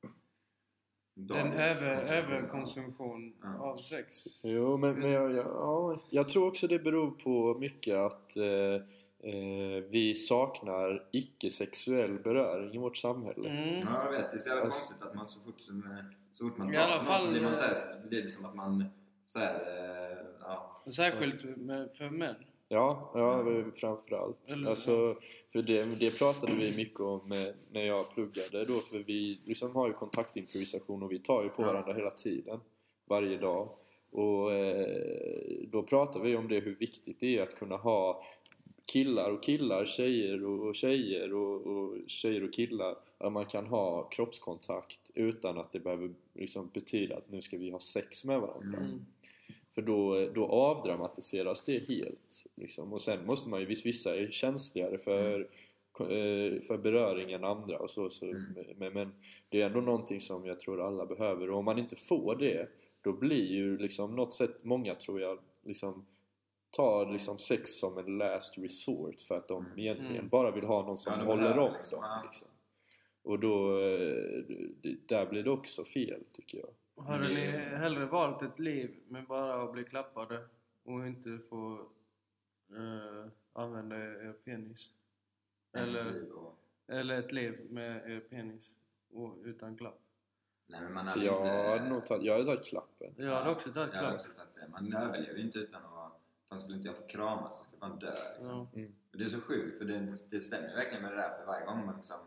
en Dagens över, konsumtion. överkonsumtion Ja. av sex. jo, men, men jag, jag, ja, jag tror också det beror på mycket att eh, eh, vi saknar icke-sexuell beröring i vårt samhälle. Mm. Ja, jag vet. Det är så jävla Alltså- konstigt att man så fort som, så fort man I tar alla någon fall- så blir man så här, så blir det som att man så här, eh, ja. Och särskilt med, för män. Ja, ja framförallt. Eller- Alltså, för det, det pratade vi mycket om eh, när jag pluggade då, för vi liksom har ju kontaktimprovisation och vi tar ju på Ja. varandra hela tiden, varje dag. Och eh, då pratar vi om det, hur viktigt det är att kunna ha killar och killar, tjejer och tjejer och, och tjejer och killar, att man kan ha kroppskontakt utan att det behöver liksom betyda att nu ska vi ha sex med varandra. Mm. För då, då avdramatiseras det helt liksom. Och sen måste man ju, visst vissa är känsligare för, eh, för beröring än andra och så, så Mm. men, men det är ändå någonting som jag tror alla behöver, och om man inte får det, då blir ju liksom något sätt, många tror jag liksom tar liksom sex som en last resort för att de Mm. egentligen Mm. bara vill ha någon som Ja, de håller behöver om liksom, dem ja. liksom. Och då eh, det, där blir det också fel, tycker jag. Hade Det- ni hellre valt ett liv med bara att bli klappade och inte få eh, använda er penis? Eller, Liv och, eller ett liv med er penis och utan klapp? nej, men man hade Jag inte, hade nog tagit, jag hade tagit klappen. Jag hade också tagit jag hade klapp. också tagit det. Man överlever ju inte utan att, fan skulle inte jag få kramas så skulle man dö liksom. Ja. Mm. Och det är så sjukt, för det, det stämmer ju verkligen med det där, för varje gång man liksom,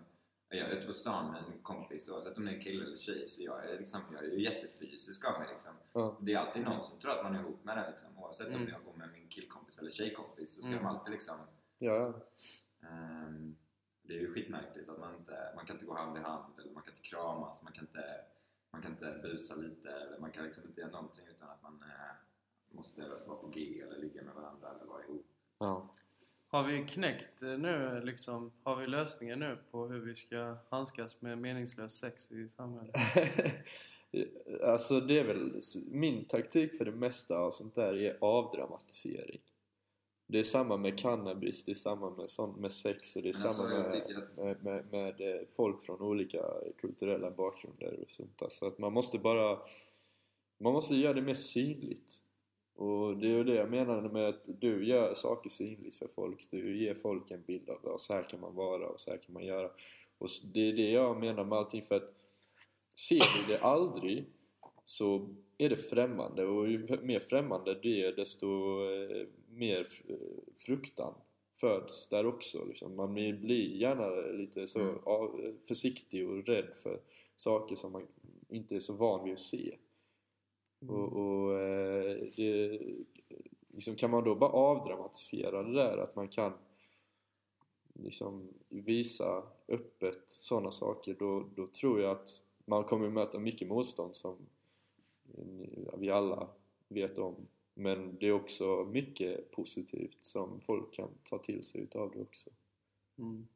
Jag är ute på stan med en kompis, oavsett om det är kille eller tjej, så jag är, liksom, jag är ju jättefysisk av mig liksom. Ja. Det är alltid någon som tror att man är ihop med den liksom. Oavsett Mm. om jag går med min killkompis eller tjejkompis så ska Mm. de alltid liksom Ja, um, det är ju skitmärkligt att man inte, man kan inte gå hand i hand, eller man kan inte kramas, man kan inte, man kan inte busa lite, eller man kan liksom inte göra någonting utan att man eh, måste vara på G eller ligga med varandra eller vara ihop. ja. Har vi knäckt eh, nu liksom, har vi lösningen nu på hur vi ska handskas med meningslös sex i samhället? Alltså det är väl min taktik för det mesta av sånt där är avdramatisering. Det är samma med cannabis, det är samma med, sånt, med sex och det är Men samma alltså, jag med, tycker att- med, med, med eh, folk från olika kulturella bakgrunder och sånt där. Så att man måste bara man måste göra det mer synligt. Och det är ju det jag menar med att du gör saker synligt för folk. Du ger folk en bild av det. Så här kan man vara och så här kan man göra. Och det är det jag menar med allting. För att ser du det aldrig så är det främmande. Och ju mer främmande det är desto eh, mer fruktan föds där också. Liksom. Man blir gärna lite så Mm. av, försiktig och rädd för saker som man inte är så van vid att se. Och, och eh, det, liksom, kan man då bara avdramatisera det där, att man kan liksom visa öppet sådana saker, då, då tror jag att man kommer möta mycket motstånd som vi alla vet om. Men det är också mycket positivt som folk kan ta till sig utav det också. Mm.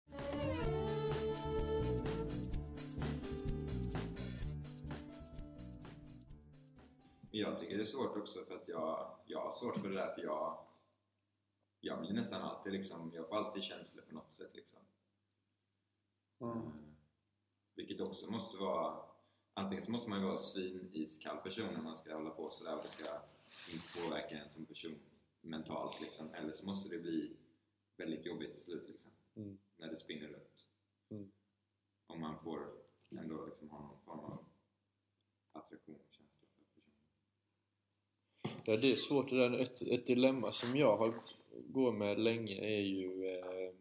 Jag tycker det är svårt också för att jag, jag har svårt för det där, för jag jag blir nästan alltid liksom, jag får alltid känslor på något sätt liksom. Mm. Mm. Vilket också måste vara, antingen så måste man ju vara sviniskall person när man ska hålla på sådär och det ska inte påverka en som person mentalt liksom, eller så måste det bli väldigt jobbigt till slut liksom, Mm. när det spinner runt. Mm. Om man får ändå liksom ha någon form av attraktion och känsla för personen. Ja, det är svårt. Det där. Ett, ett dilemma som jag har går med länge är ju eh,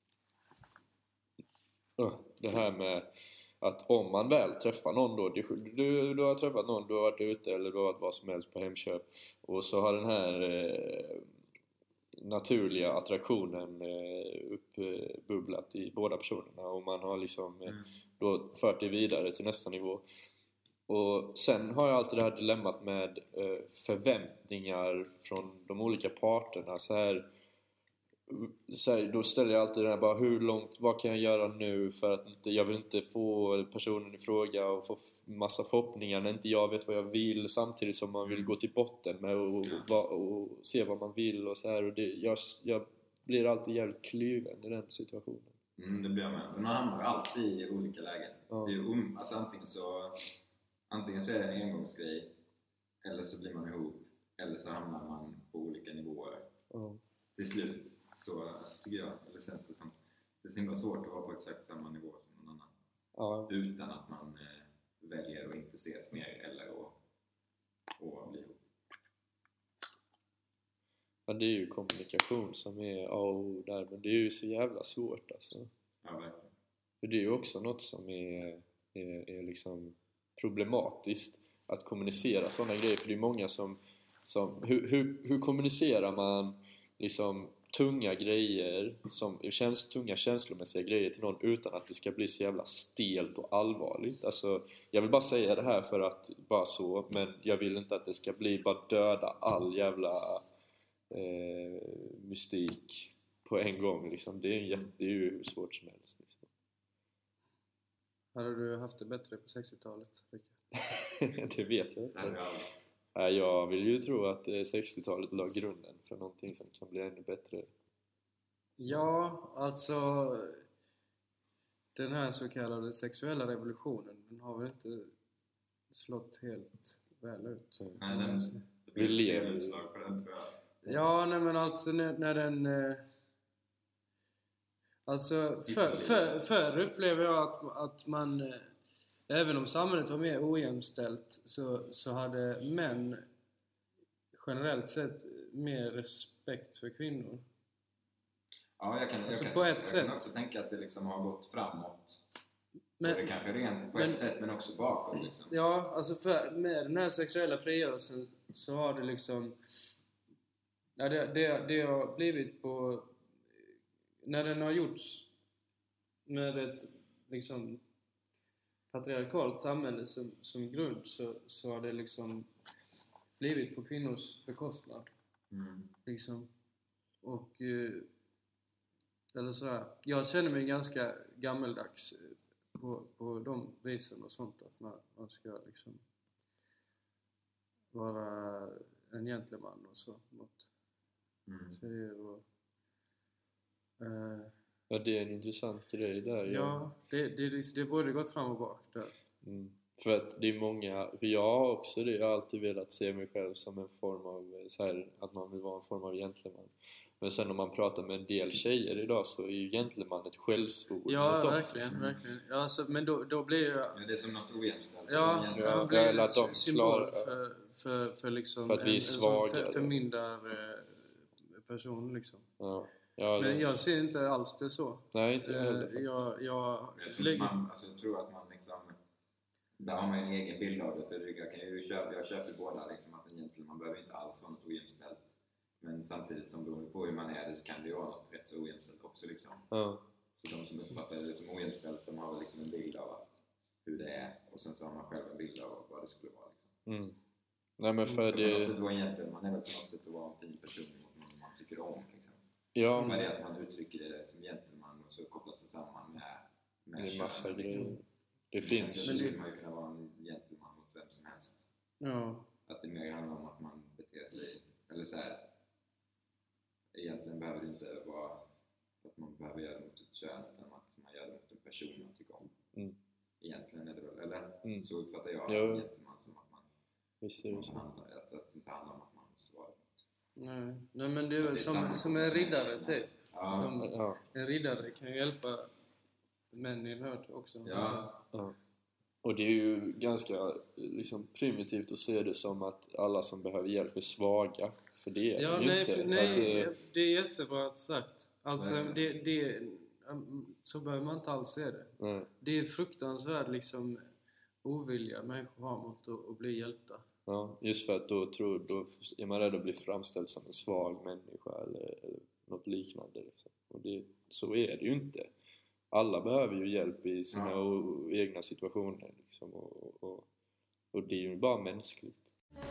uh, det här med att om man väl träffar någon då, du, du har träffat någon, du har varit ute eller du har varit vad som helst på Hemköp och så har den här eh, naturliga attraktionen eh, uppbubblat i båda personerna och man har liksom eh, Mm. då fört det vidare till nästa nivå. Och sen har jag alltid det här dilemmat med eh, förväntningar från de olika parterna. Så här, så här, då ställer jag alltid den här bara, hur långt, vad kan jag göra nu för att inte, jag vill inte få personen i fråga och få massa förhoppningar när inte jag vet vad jag vill, samtidigt som man vill gå till botten med och, och, och se vad man vill och så här. Och det, jag, jag blir alltid jävligt kluven i den situationen. Mm, det blir jag med. Men man hamnar alltid i olika lägen. Ja. Det är ju um, alltså antingen så antingen så är det en engångsgrej, eller så blir man ihop, eller så hamnar man på olika nivåer Ja. till slut. Så tycker jag, eller känns det som, det är så himla svårt att vara på exakt samma nivå som någon annan Ja. utan att man eh, väljer att inte ses mer eller att, att bli ihop. Ja, det är ju kommunikation som är A och O där, men det är ju så jävla svårt alltså. Ja, verkligen. För det är ju också något som är, är, är liksom problematiskt att kommunicera sådana grejer, för det är många som, som hur, hur, hur kommunicerar man liksom tunga grejer, som känns, tunga känslomässiga grejer till någon utan att det ska bli så jävla stelt och allvarligt. Alltså, jag vill bara säga det här för att bara så, men jag vill inte att det ska bli bara döda all jävla eh, mystik på en gång liksom. Det är, en jätte, det är ju hur svårt som helst liksom. Hade du haft det bättre på sextiotalet, Rickard? Det vet jag Det här är inte. alla. Ja, jag vill ju tro att eh, sextiotalet la grunden för någonting som kan bli ännu bättre. Ja, alltså den här så kallade sexuella revolutionen, den har väl inte slått helt väl ut. Så, Nej, den, det Vi blir lever. fel utslag på den tror jag. Ja, nej men alltså när, när den... Eh, alltså för, för, förr upplever jag att, att man... Eh, även om samhället var mer ojämställt så, så hade män generellt sett mer respekt för kvinnor. Ja, jag kan, jag Alltså, kan, på ett jag sätt. kan också tänka att det liksom har gått framåt. Men- och det kanske rent på men- ett sätt, men också bakåt liksom. Ja, alltså för, med den här sexuella frigörelsen så har det liksom... Ja, det, det, det har blivit på... När den har gjorts med ett liksom patriarkalt samhälle som, som grund så, så har det liksom blivit på kvinnors bekostnad. Mm. Liksom. Och... eh, Eller så här. Jag känner mig ganska gammeldags eh, på, på de visen och sånt, att man, man ska liksom vara en gentleman och så mot Mm. tjejer och eh, Ja, det är en intressant grej där. ja, det, det, det, det borde gått fram och bak där. Mm. För att det är många, för jag har också det, jag har alltid velat se mig själv som en form av så här, att man vill vara en form av gentleman. Men sen om man pratar med en del tjejer idag så är ju gentleman ett skällsord Ja, mot dem, verkligen, liksom. verkligen. Ja, alltså, men då, då blir jag... Ja, det är som något ojämställt. Ja, Egentligen. Ja, han blir eller att de en symbol klarar- för, för, för, liksom För att vi är en, en sån svagare. för, förmyndar eh, person liksom. Ja, ja det, Men jag ser inte alls det så. nej inte jag heller Eh, faktiskt. jag, jag, Jag tror, inte man, alltså, jag tror att man liksom... Där har man en egen bild av det. För jag, kan ju köpa, jag köper båda liksom, att en gentleman behöver inte alls vara något ojämställt. Men samtidigt som beroende på hur man är det så kan det ju vara något rätt så ojämställt också liksom. Ja. Så de som uppfattar det som ojämställt, de har väl liksom en bild av att, hur det är. Och sen så har man själv en bild av vad det skulle vara liksom. Mm. Nej men för För på något det... sätt vara en gentleman är väl på något sätt att vara en fin person mot någon man tycker om liksom. Ja, Men det är att man uttrycker det som gentleman och så kopplas det samman med, med det är massa kön, grejer. liksom. Det finns... Men Men det- skulle man ju kunna vara en gentleman mot vem som helst. ja. Att det mer handlar om att man beter sig, eller så här. Egentligen behöver det inte vara att man behöver göra det mot ett kön, utan att man gör det mot en person man tycker om. Mm. Egentligen är det väl, eller Mm. så uppfattar jag Jo. en gentleman som att man, Visst är det man så. handlar, att det inte handlar om att man måste vara Nej. Nej, men det är väl Det är samma som, som en riddare typ. Ja. Som, Ja, en riddare kan ju hjälpa män i nöd också. Ja. ja. Och det är ju ganska liksom, primitivt att se det som att alla som behöver hjälp är svaga. För det är Ja, de ju nej, inte. nej Alltså, det är jättebra sagt. Alltså, Nej. det, det, um, så behöver man inte alls se det. nej. Det är fruktansvärd liksom ovilja människor har mot att, att bli hjälpta. Ja, just för att då, tror, då är man rädd att bli framställd som en svag människa eller, eller något liknande. Liksom. Och det, så är det ju inte. Alla behöver ju hjälp i sina Ja. o, egna situationer. Liksom, och, och, och det är ju bara mänskligt.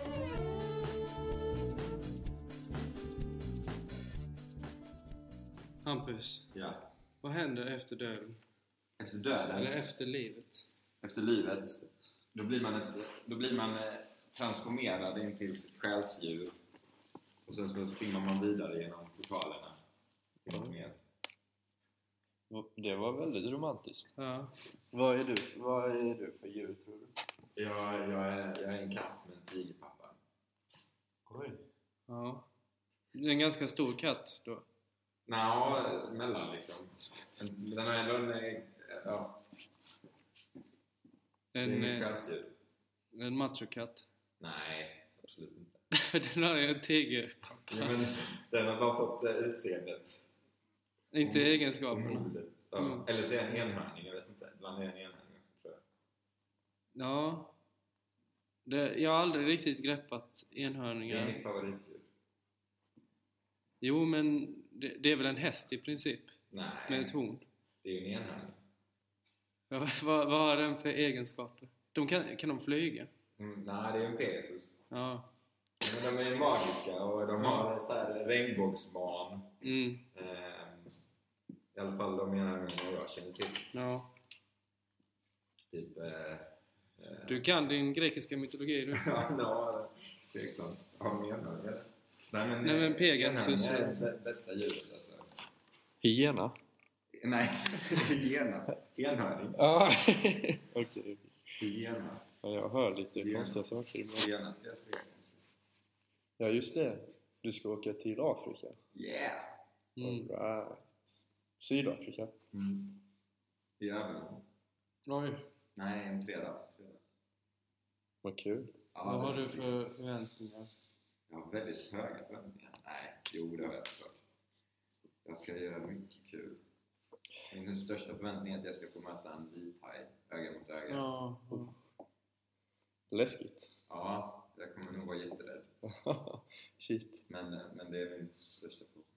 Hampus, Ja. vad händer efter döden? Efter döden, Eller efter livet? efter livet, då blir man, ett, då blir man eh, transformerad in till sitt själsdjur. Och sen så simmar man vidare genom portalerna. Till något mer. Det var väldigt romantiskt. Ja. Vad är du, vad är du för djur, tror du? Jag, jag, är, jag är en katt med en tigerpappa. Oj. Ja. Det är en ganska stor katt då. Nja, mellan liksom. En- Den har ändå en... eh, Ja, det är En, mitt eh, själsdjur. en machokatt. Nej, absolut inte. För den har ju en tigerpappa. Ja, men den har bara fått uh, utseendet. Inte Och- egenskaperna. och modet. Ja. Mm. Eller så är en enhörning, jag vet inte. Ibland är en enhörning också, tror jag. Ja. Det, jag har aldrig riktigt greppat Det är enhörningar. mitt favoritdjur. Jo, men det, det är väl en häst i princip. Nej, Med ett horn. det är ju en enhörning. Ja, vad, vad har den för egenskaper? De kan, kan de flyga? Mm, nej, det är en pegasus. Ja. Men de är magiska och de har så här regnbågsman. Mm. Eh, I alla fall de enhörningarna jag känner till. Ja. Typ... Eh, eh, Du kan din grekiska mytologi du. Ja, no, tveksamt. Har de enhörningar? Nej, men, Nej, men Pegasus enhörningar är- är det bästa djuret alltså. Hyena? Nej, hyena. Enhörning. Ja, okej. Hyena. Ja, jag hör lite Hyena. konstiga saker ibland. Hyena ska jag säga. Ja, just det. Du ska åka till Afrika. Yeah! Mm. All right. Sydafrika. Mm. I övermorgon. Oj. Nej, en fredag. fredag. Vad kul. Ja, Vad har det är du så för förväntningar? Jag har väldigt höga förväntningar. Nej, jo det har jag såklart. Jag ska göra mycket kul. Min största förväntning är att jag ska få möta en vithaj öga mot öga. Ja, ja. Läskigt. Ja, jag kommer nog vara jätterädd. Shit. Men, men det är min största förhoppning.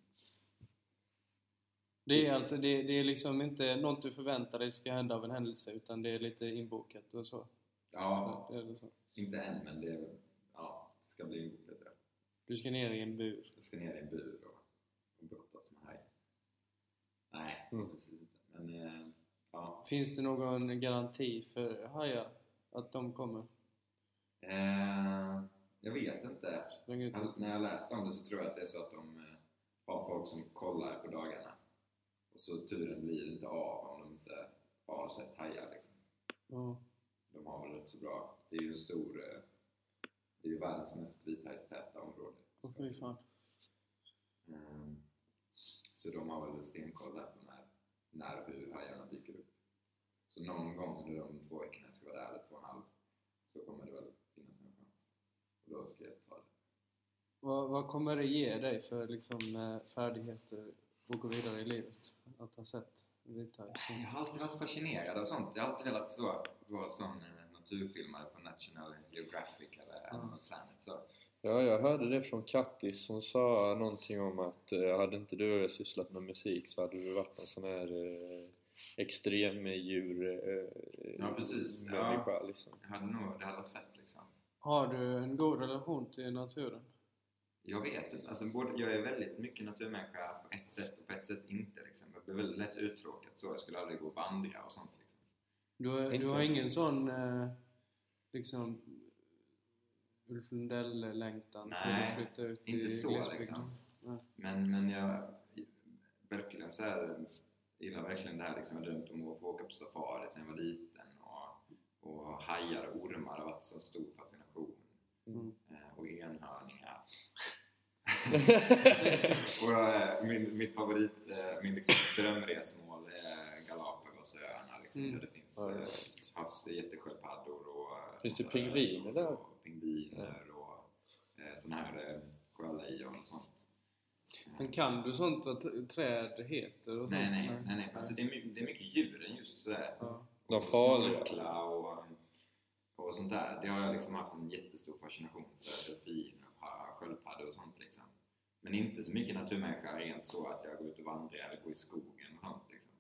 Det är alltså, det, det är liksom inte något du förväntar dig ska hända av en händelse, utan det är lite inbokat och så. Ja, Det, det är så. inte än, men det, är, ja, det ska bli inbokat. Ja. Du ska ner i en bur. Jag ska ner i en bur och, och brottas med haj. Nej, Mm. precis inte. Men, eh, ja. Finns det någon garanti för hajar? Att de kommer Eh, jag vet inte. springa ut? Jag, när jag läste om det så tror jag att det är så att de eh, har folk som kollar på dagarna. Och så turen blir inte av om de inte har sett hajar liksom. Ja. De har väl rätt så bra. Det är ju en stor... Eh, det är ju världens mest vithajstäta område. Åh, fy fan. Eh, så de har väl stenkoll där på när, när och hur hajarna dyker upp. Så någon gång under de två veckorna jag ska vara där, eller två och en halv, så kommer det väl finnas en chans. Och då ska jag ta det. Vad, vad kommer det ge dig för liksom, eh, färdigheter och gå vidare i livet? Att ha sett vithaj? Jag har alltid varit fascinerad av sånt. Jag har alltid velat så, vara sån eh, naturfilmare på National Geographic eller Animal Planet. Så. Ja, jag hörde det från Kattis som sa någonting om att eh, hade inte du och jag sysslat med musik så hade du varit en sån här eh, extrem djur eh, Ja, precis. människa Ja. liksom. Jag hade nog, det hade varit fett liksom. Har du en god relation till naturen? Jag vet inte. Alltså, både, jag är väldigt mycket naturmänniska på ett sätt och på ett sätt inte. Liksom. Jag blir väldigt lätt uttråkad så. Jag skulle aldrig gå och vandra och sånt. Liksom. Du, har- du Inte. har ingen sån eh, liksom Ulf Lundell-längtan till Nej, att flytta ut inte i så, glesbygden? liksom. Nej. Men, men jag verkligen så här, gillar verkligen det här. Liksom. Jag har drömt om att få åka på safari sen jag var liten. Och, och hajar och ormar har varit så stor fascination. Mm. Eh, och enhörningar. och äh, min, mitt favorit, äh, min liksom, drömresmål är Galapagosöarna liksom, Mm. där det finns Ja, äh, just. havs, jättesköldpaddor och äh, Finns det och, pingviner där? och pingviner och äh, sån här äh, sjölejon och sånt. Men kan du sånt vad t- träd heter och Nej, sånt? nej, nej, nej. Alltså, det, är, my- det är mycket djur än just sådär. Ja. De Och farliga. snorkla och, och sånt där. Det har jag liksom haft en jättestor fascination för. Delfiner och sköldpaddor och sånt liksom. Men inte så mycket naturmänniska rent så att jag går ut och vandrar eller går i skogen och sånt liksom.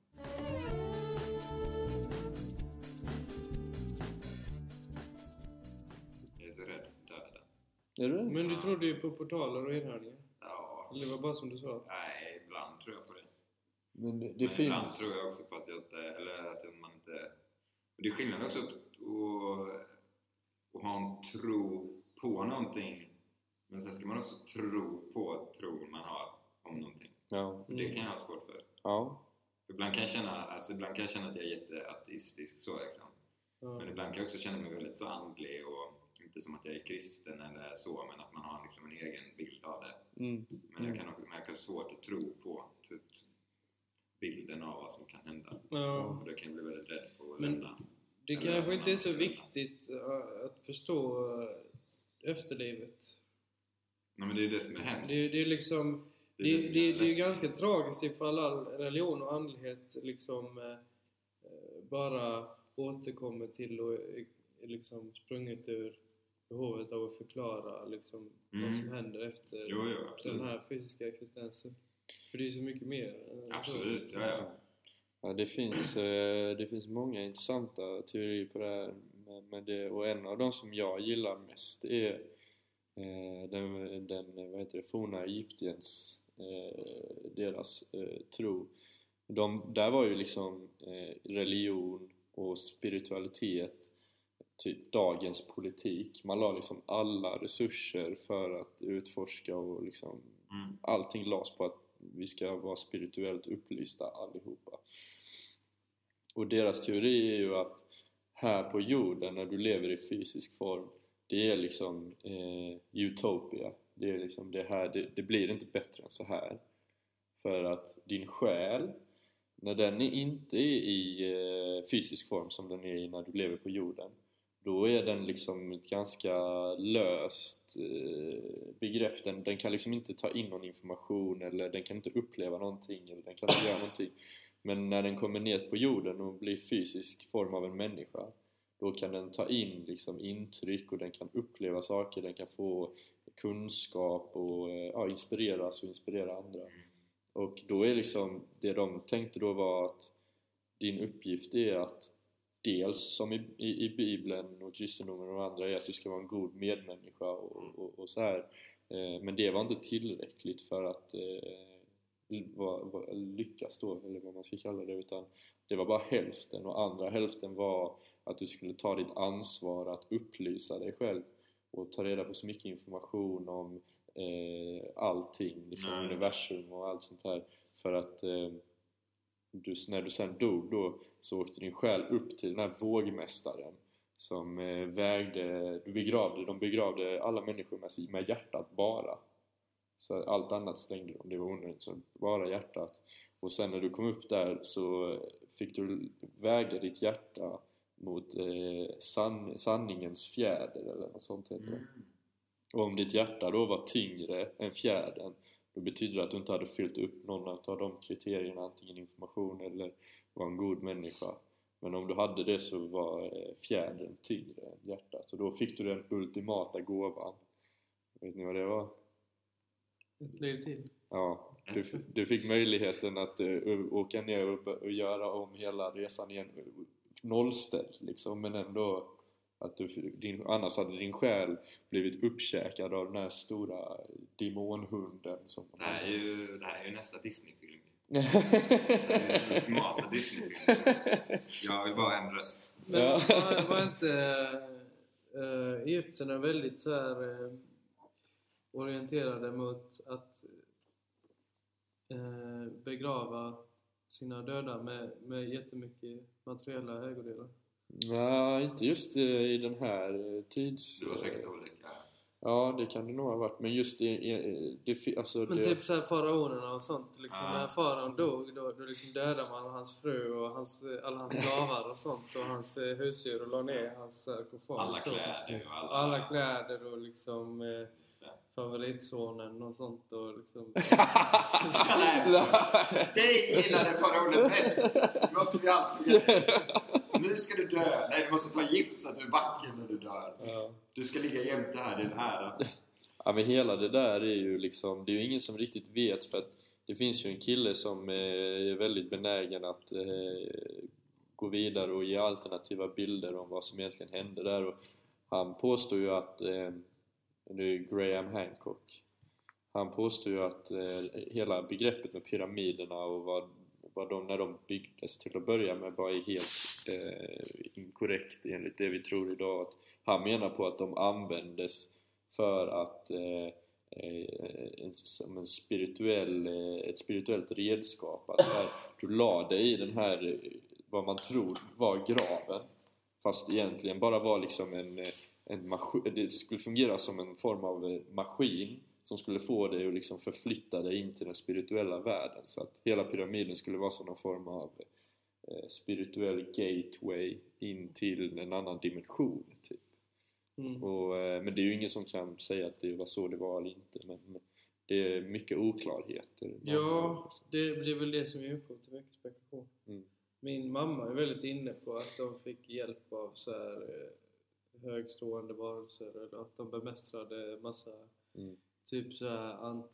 Jag är så rädd för döden. Är du det? Men du trodde ju på portaler och enhörningar? Ja, Eller det var bara som du sa? nej, ibland tror jag på det. Men det, det Men ibland finns... tror jag också på att jag inte, eller att man inte... Och det är skillnad också att, att, att ha en tro på någonting, men sen ska man också tro på tron man har om någonting. Ja. Och det kan jag ha svårt för. Ja. Ibland kan jag känna, alltså ibland kan jag känna att jag är jätteateistisk så liksom. Ja. Men ibland kan jag också känna mig väldigt så andlig och inte som att jag är kristen eller så, men att man har liksom en egen bild av det. Mm. Men jag kan också, men jag kan ha svårt att tro på typ, bilden av vad som kan hända. Ja. Och det kan jag bli väldigt rädd för att Men lämna. Det Eller kanske att inte är man så ska- viktigt äh, att förstå äh, efterlivet. Nej, men det är det som är hemskt. Det, det är liksom... Det Det, är det, det som det, är är ledsen. ganska tragiskt ifall all religion och andlighet liksom eh, bara återkommer till och är liksom sprunget ur behovet av att förklara liksom Mm. vad som händer efter Jo, jo, absolut. den här fysiska existensen. För det är så mycket mer. än så. Absolut, ja, ja. Ja, det finns, eh, det finns många intressanta teorier på det här. Men- Men det, och en av de som jag gillar mest är eh, den, den vad heter det, forna Egyptiens eh, deras eh, tro. De, där var ju liksom eh, religion och spiritualitet typ dagens politik. Man la liksom alla resurser för att utforska och liksom Mm. allting lades på att vi ska vara spirituellt upplysta allihopa. Och deras teori är ju att här på jorden, när du lever i fysisk form, det är liksom eh, utopia. Det är liksom det här, det, det blir inte bättre än så här. För att din själ, när den är inte är i eh, fysisk form som den är i när du lever på jorden, då då är den liksom ett ganska löst eh, begrepp. Den, den kan liksom inte ta in någon information, eller den kan inte uppleva någonting, eller den kan inte göra någonting. Men när den kommer ner på jorden och blir fysisk form av en människa, då kan den ta in liksom intryck, och den kan uppleva saker, den kan få kunskap och ja, inspireras och inspirera andra. Och då är liksom det de tänkte då var att din uppgift är att dels som i, i, i Bibeln och kristendomen och andra är att du ska vara en god medmänniska och, och, och så här. Eh, men det var inte tillräckligt för att eh, var, var, lyckas då, eller vad man ska kalla det, utan det var bara hälften, och andra hälften var att du skulle ta ditt ansvar att upplysa dig själv och ta reda på så mycket information om eh, allting, liksom Nej, universum och allt sånt här, för att eh, du, när du sen dog då, så åkte din själ upp till den här vågmästaren som eh, vägde, du begravde, de begravde alla människor med, med hjärtat bara, så allt annat slängde de, det var onödigt, så bara hjärtat. Och sen när du kom upp där så fick du väga ditt hjärta mot eh, san, sanningens fjäder eller något sånt heter det. Mm. Och om ditt hjärta då var tyngre än fjädern, då betyder det att du inte hade fyllt upp någon av de kriterierna, antingen information eller var en god människa. Men om du hade det så var eh, fjädern tyngre än hjärtat, och då fick du den ultimata gåvan. Vet ni vad det var? Ett liv till. Ja, du, du fick möjligheten att uh, åka ner och, och göra om hela resan igen, nollställd liksom, men ändå att du, din, annars hade din själ blivit uppkäkad av den här stora demonhunden som det här är ju, det här är ju nästa Disney-film. Det är ju ultimata Disney-film. Jag vill bara en röst. Men var, var inte äh, Egypterna väldigt så här äh, orienterade mot att äh, begrava sina döda med, med jättemycket materiella ägodelar? Nej, inte just i den här tids... Det var säkert olika. Ja, det kan det nog ha varit. Men just i... det, alltså men det... typ så här faraonerna och sånt. Liksom, ja. När faraon dog, då, då liksom dödade man hans fru och hans, alla hans slavar och sånt. Och hans husdjur, och la ner hans sarkofag. Alla kläder och alla... alla kläder och liksom... Eh, favoritsonen och sånt. Och liksom... Det gillade faraonen bäst. Det måste vi alltså göra. Nu ska du dö. Nej, du måste ta gift så att du är vacker när du dör. Ja. Du ska ligga jämte här, det är en ära. Ja, men hela det där är ju liksom, det är ju ingen som riktigt vet, för att det finns ju en kille som är väldigt benägen att eh, gå vidare och ge alternativa bilder om vad som egentligen hände där, och han påstår ju att eh, nu är Graham Hancock, han påstår ju att eh, hela begreppet med pyramiderna och vad vad de, när de byggdes till att börja med, var helt eh, inkorrekt enligt det vi tror idag. Att han menar på att de användes för att eh, eh, som en spirituell, eh, ett spirituellt redskap. Att här, du la dig i den här, vad man tror var graven, fast egentligen bara var liksom en, en maskin, det skulle fungera som en form av maskin som skulle få dig att liksom förflytta dig in till den spirituella världen. Så att hela pyramiden skulle vara som någon form av eh, spirituell gateway in till en annan dimension typ. Mm. Och, eh, men det är ju ingen som kan säga att det var så det var eller inte. Men, men det är mycket oklarheter. Ja, det blir väl det som är upphov till mycket spekulation. Mm. Min mamma är väldigt inne på att de fick hjälp av så här eh, högstående varelser, eller att de bemästrade massa mm. typ så här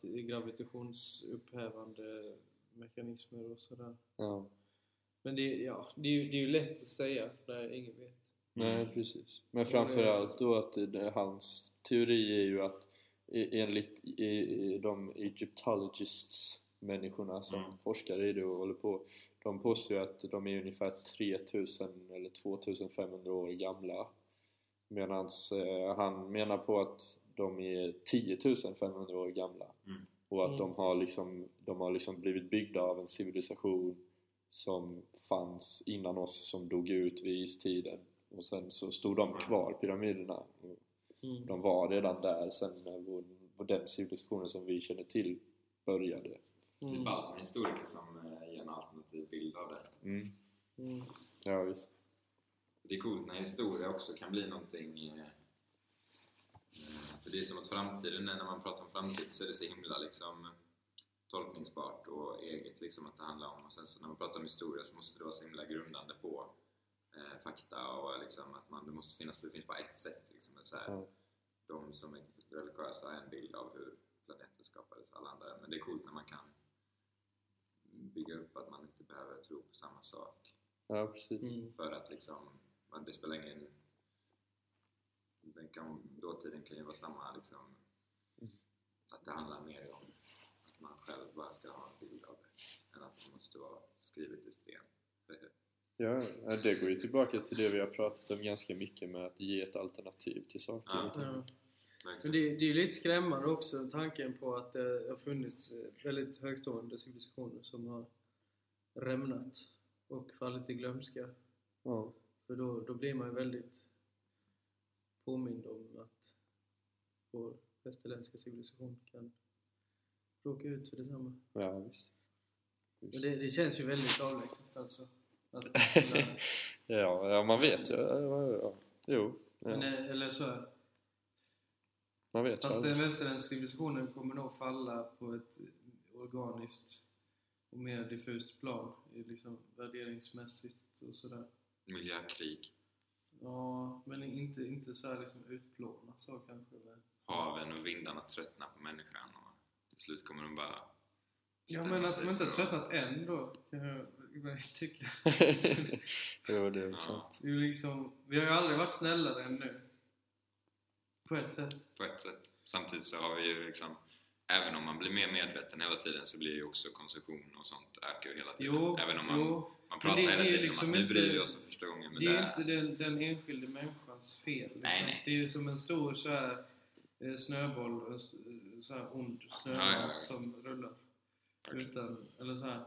antigravitationsupphävande mekanismer och sådär. Ja. Men det, ja, det, är ju, det är ju lätt att säga när ingen vet. Nej, precis. Men framförallt då att det, det, hans teori är ju att enligt i, i, de Egyptologists, människorna som mm. forskar i det och håller på, de påstår ju att de är ungefär tre tusen eller två tusen femhundra år gamla. Medan eh, han menar på att de är tio tusen femhundra år gamla. Mm. Och att mm. de har liksom de har liksom blivit byggda av en civilisation som fanns innan oss, som dog ut vid istiden. Och sen så stod de kvar, pyramiderna. Mm. De var redan där sen när vår, den civilisationen som vi känner till började. Mm. Det är bara en historiker som ger en alternativ bild av det. Mm. Mm. Ja, visst. Det är coolt när historia också kan bli någonting. Eh, för det är som att framtiden, när man pratar om framtid så är det så himla liksom tolkningsbart och eget liksom att det handlar om. Och sen så när man pratar om historia så måste det vara så himla grundande på eh, fakta och liksom att man, det måste finnas, för det finns bara ett sätt liksom. Så här, Mm. De som är religiösa har en bild av hur planeten skapades, alla andra. Men det är coolt när man kan bygga upp att man inte behöver tro på samma sak. Ja, precis. Mm. För att liksom, man, det spelar ingen... Den kan, dåtiden kan ju vara samma liksom, att det handlar mer om att man själv bara ska ha en bild av det än att det måste vara skrivet i sten. Ja, det går ju tillbaka till det vi har pratat om ganska mycket med att ge ett alternativ till saker. Ja. Ja. Men det, det är ju lite skrämmande också, tanken på att det har funnits väldigt högstående civilisationer som har rämnat och fallit i glömska. Ja. För då, då blir man ju väldigt påmind om att vår västerländska civilisation kan råka ut för detsamma. Ja, visst. Men det, det känns ju väldigt avlägset alltså. Att, ja, ja, man vet ju. Ja, ja, ja. Jo. Ja. men, eller så här, Man vet fast aldrig. den västerländska civilisationen kommer nog falla på ett organiskt och mer diffust plan, liksom värderingsmässigt och sådär. Miljökrig. Ja, men inte, inte så här liksom utplåna så kanske. Men... Haven och vindarna tröttnar på människan och till slut kommer de bara Ja, bestämma men att sig de inte har för att- tröttnat än då, kan jag jag tycka. Jo, det är väl Ja. sant. Det är liksom, vi har ju aldrig varit snällare än nu. På ett sätt. På ett sätt. Samtidigt så har vi ju liksom, även om man blir mer medveten hela tiden så blir ju också konsumtion och sånt ökar ju hela tiden. Jo, även om man, jo. man Men pratar det hela är tiden liksom om att nu inte- bryr vi oss för första gången. Men Det det är inte den, den enskilde människans fel. Liksom. Nej, nej. Det är ju som en stor så här, eh, snöboll, en st- så här ond snöboll Ja, ja, visst. som rullar. Verkligen. Utan, eller så här.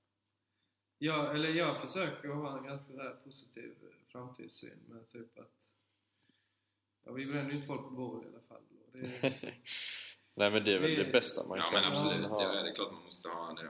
Ja, eller jag försöker att ha en ganska så här positiv eh, framtidssyn med typ att ja, vi bränner ju inte folk på bål i alla fall. Och det är liksom, Nej, men det är väl Det- det bästa man Ja, kan men absolut. ha. Ja, det är klart man måste ha det.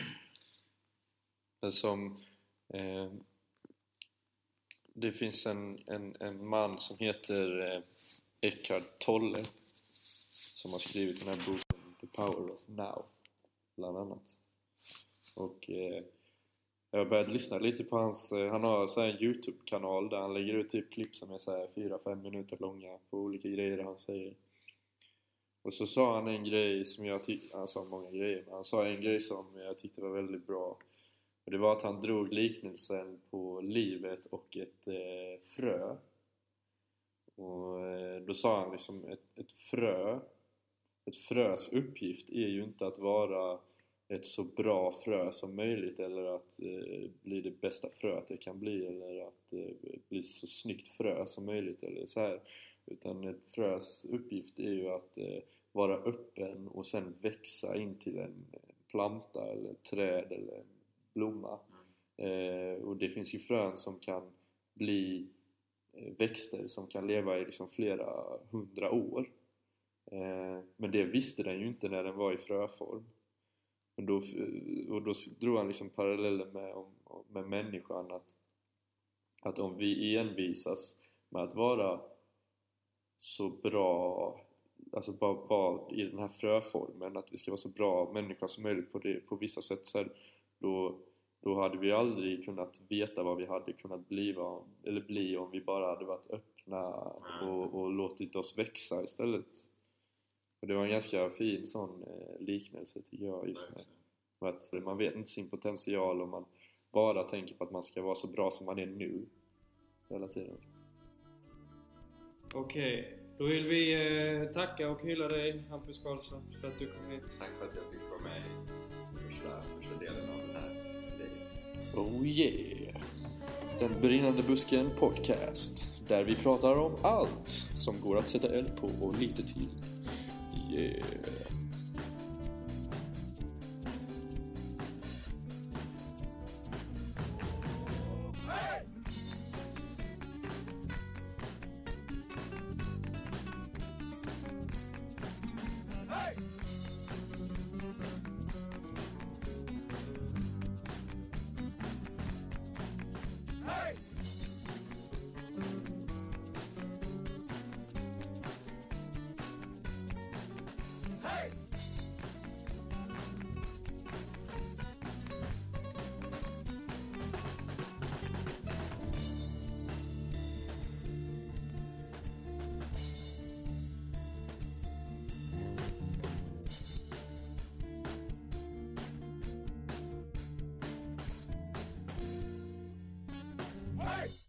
Men som eh, det finns en, en, en man som heter eh, Eckhart Tolle som har skrivit den här boken The Power of Now bland annat. Och eh, jag har börjat lyssna lite på hans, eh, han har så här en YouTube-kanal där han lägger ut typ klipp som är så här fyra fem minuter långa på olika grejer han säger. Och så sa han en grej som jag tyckte, han sa många grejer, men han sa en grej som jag tyckte var väldigt bra. Och det var att han drog liknelsen på livet och ett eh, frö. Och eh, då sa han liksom ett, ett frö, ett frös uppgift är ju inte att vara ett så bra frö som möjligt eller att eh, bli det bästa fröet det kan bli eller att eh, bli så snyggt frö som möjligt eller så här. Utan ett frös uppgift är ju att eh, vara öppen och sen växa in till en planta eller ett träd eller en blomma. Eh, och det finns ju frön som kan bli eh, växter som kan leva i liksom flera hundra år. Eh, men det visste den ju inte när den var i fröform. Och då, och då drog han liksom paralleller med, om, med människan att, att om vi envisas med att vara så bra, alltså bara vara i den här fröformen, att vi ska vara så bra människa som möjligt på, det, på vissa sätt, så här, då, då hade vi aldrig kunnat veta vad vi hade kunnat bli, eller bli om vi bara hade varit öppna och, och låtit oss växa istället. Och det var en ganska fin sån eh, liknelse tycker jag, just med, med att man vet inte sin potential om man bara tänker på att man ska vara så bra som man är nu hela tiden. Okej, då vill vi eh, tacka och hylla dig, Hampus Karlsson, för att du kom hit. Tack för att jag fick vara med i första, första delen av den här grejen. Oh yeah! Den brinnande busken podcast, där vi pratar om allt som går att sätta eld på och lite till. Yeah! Hey!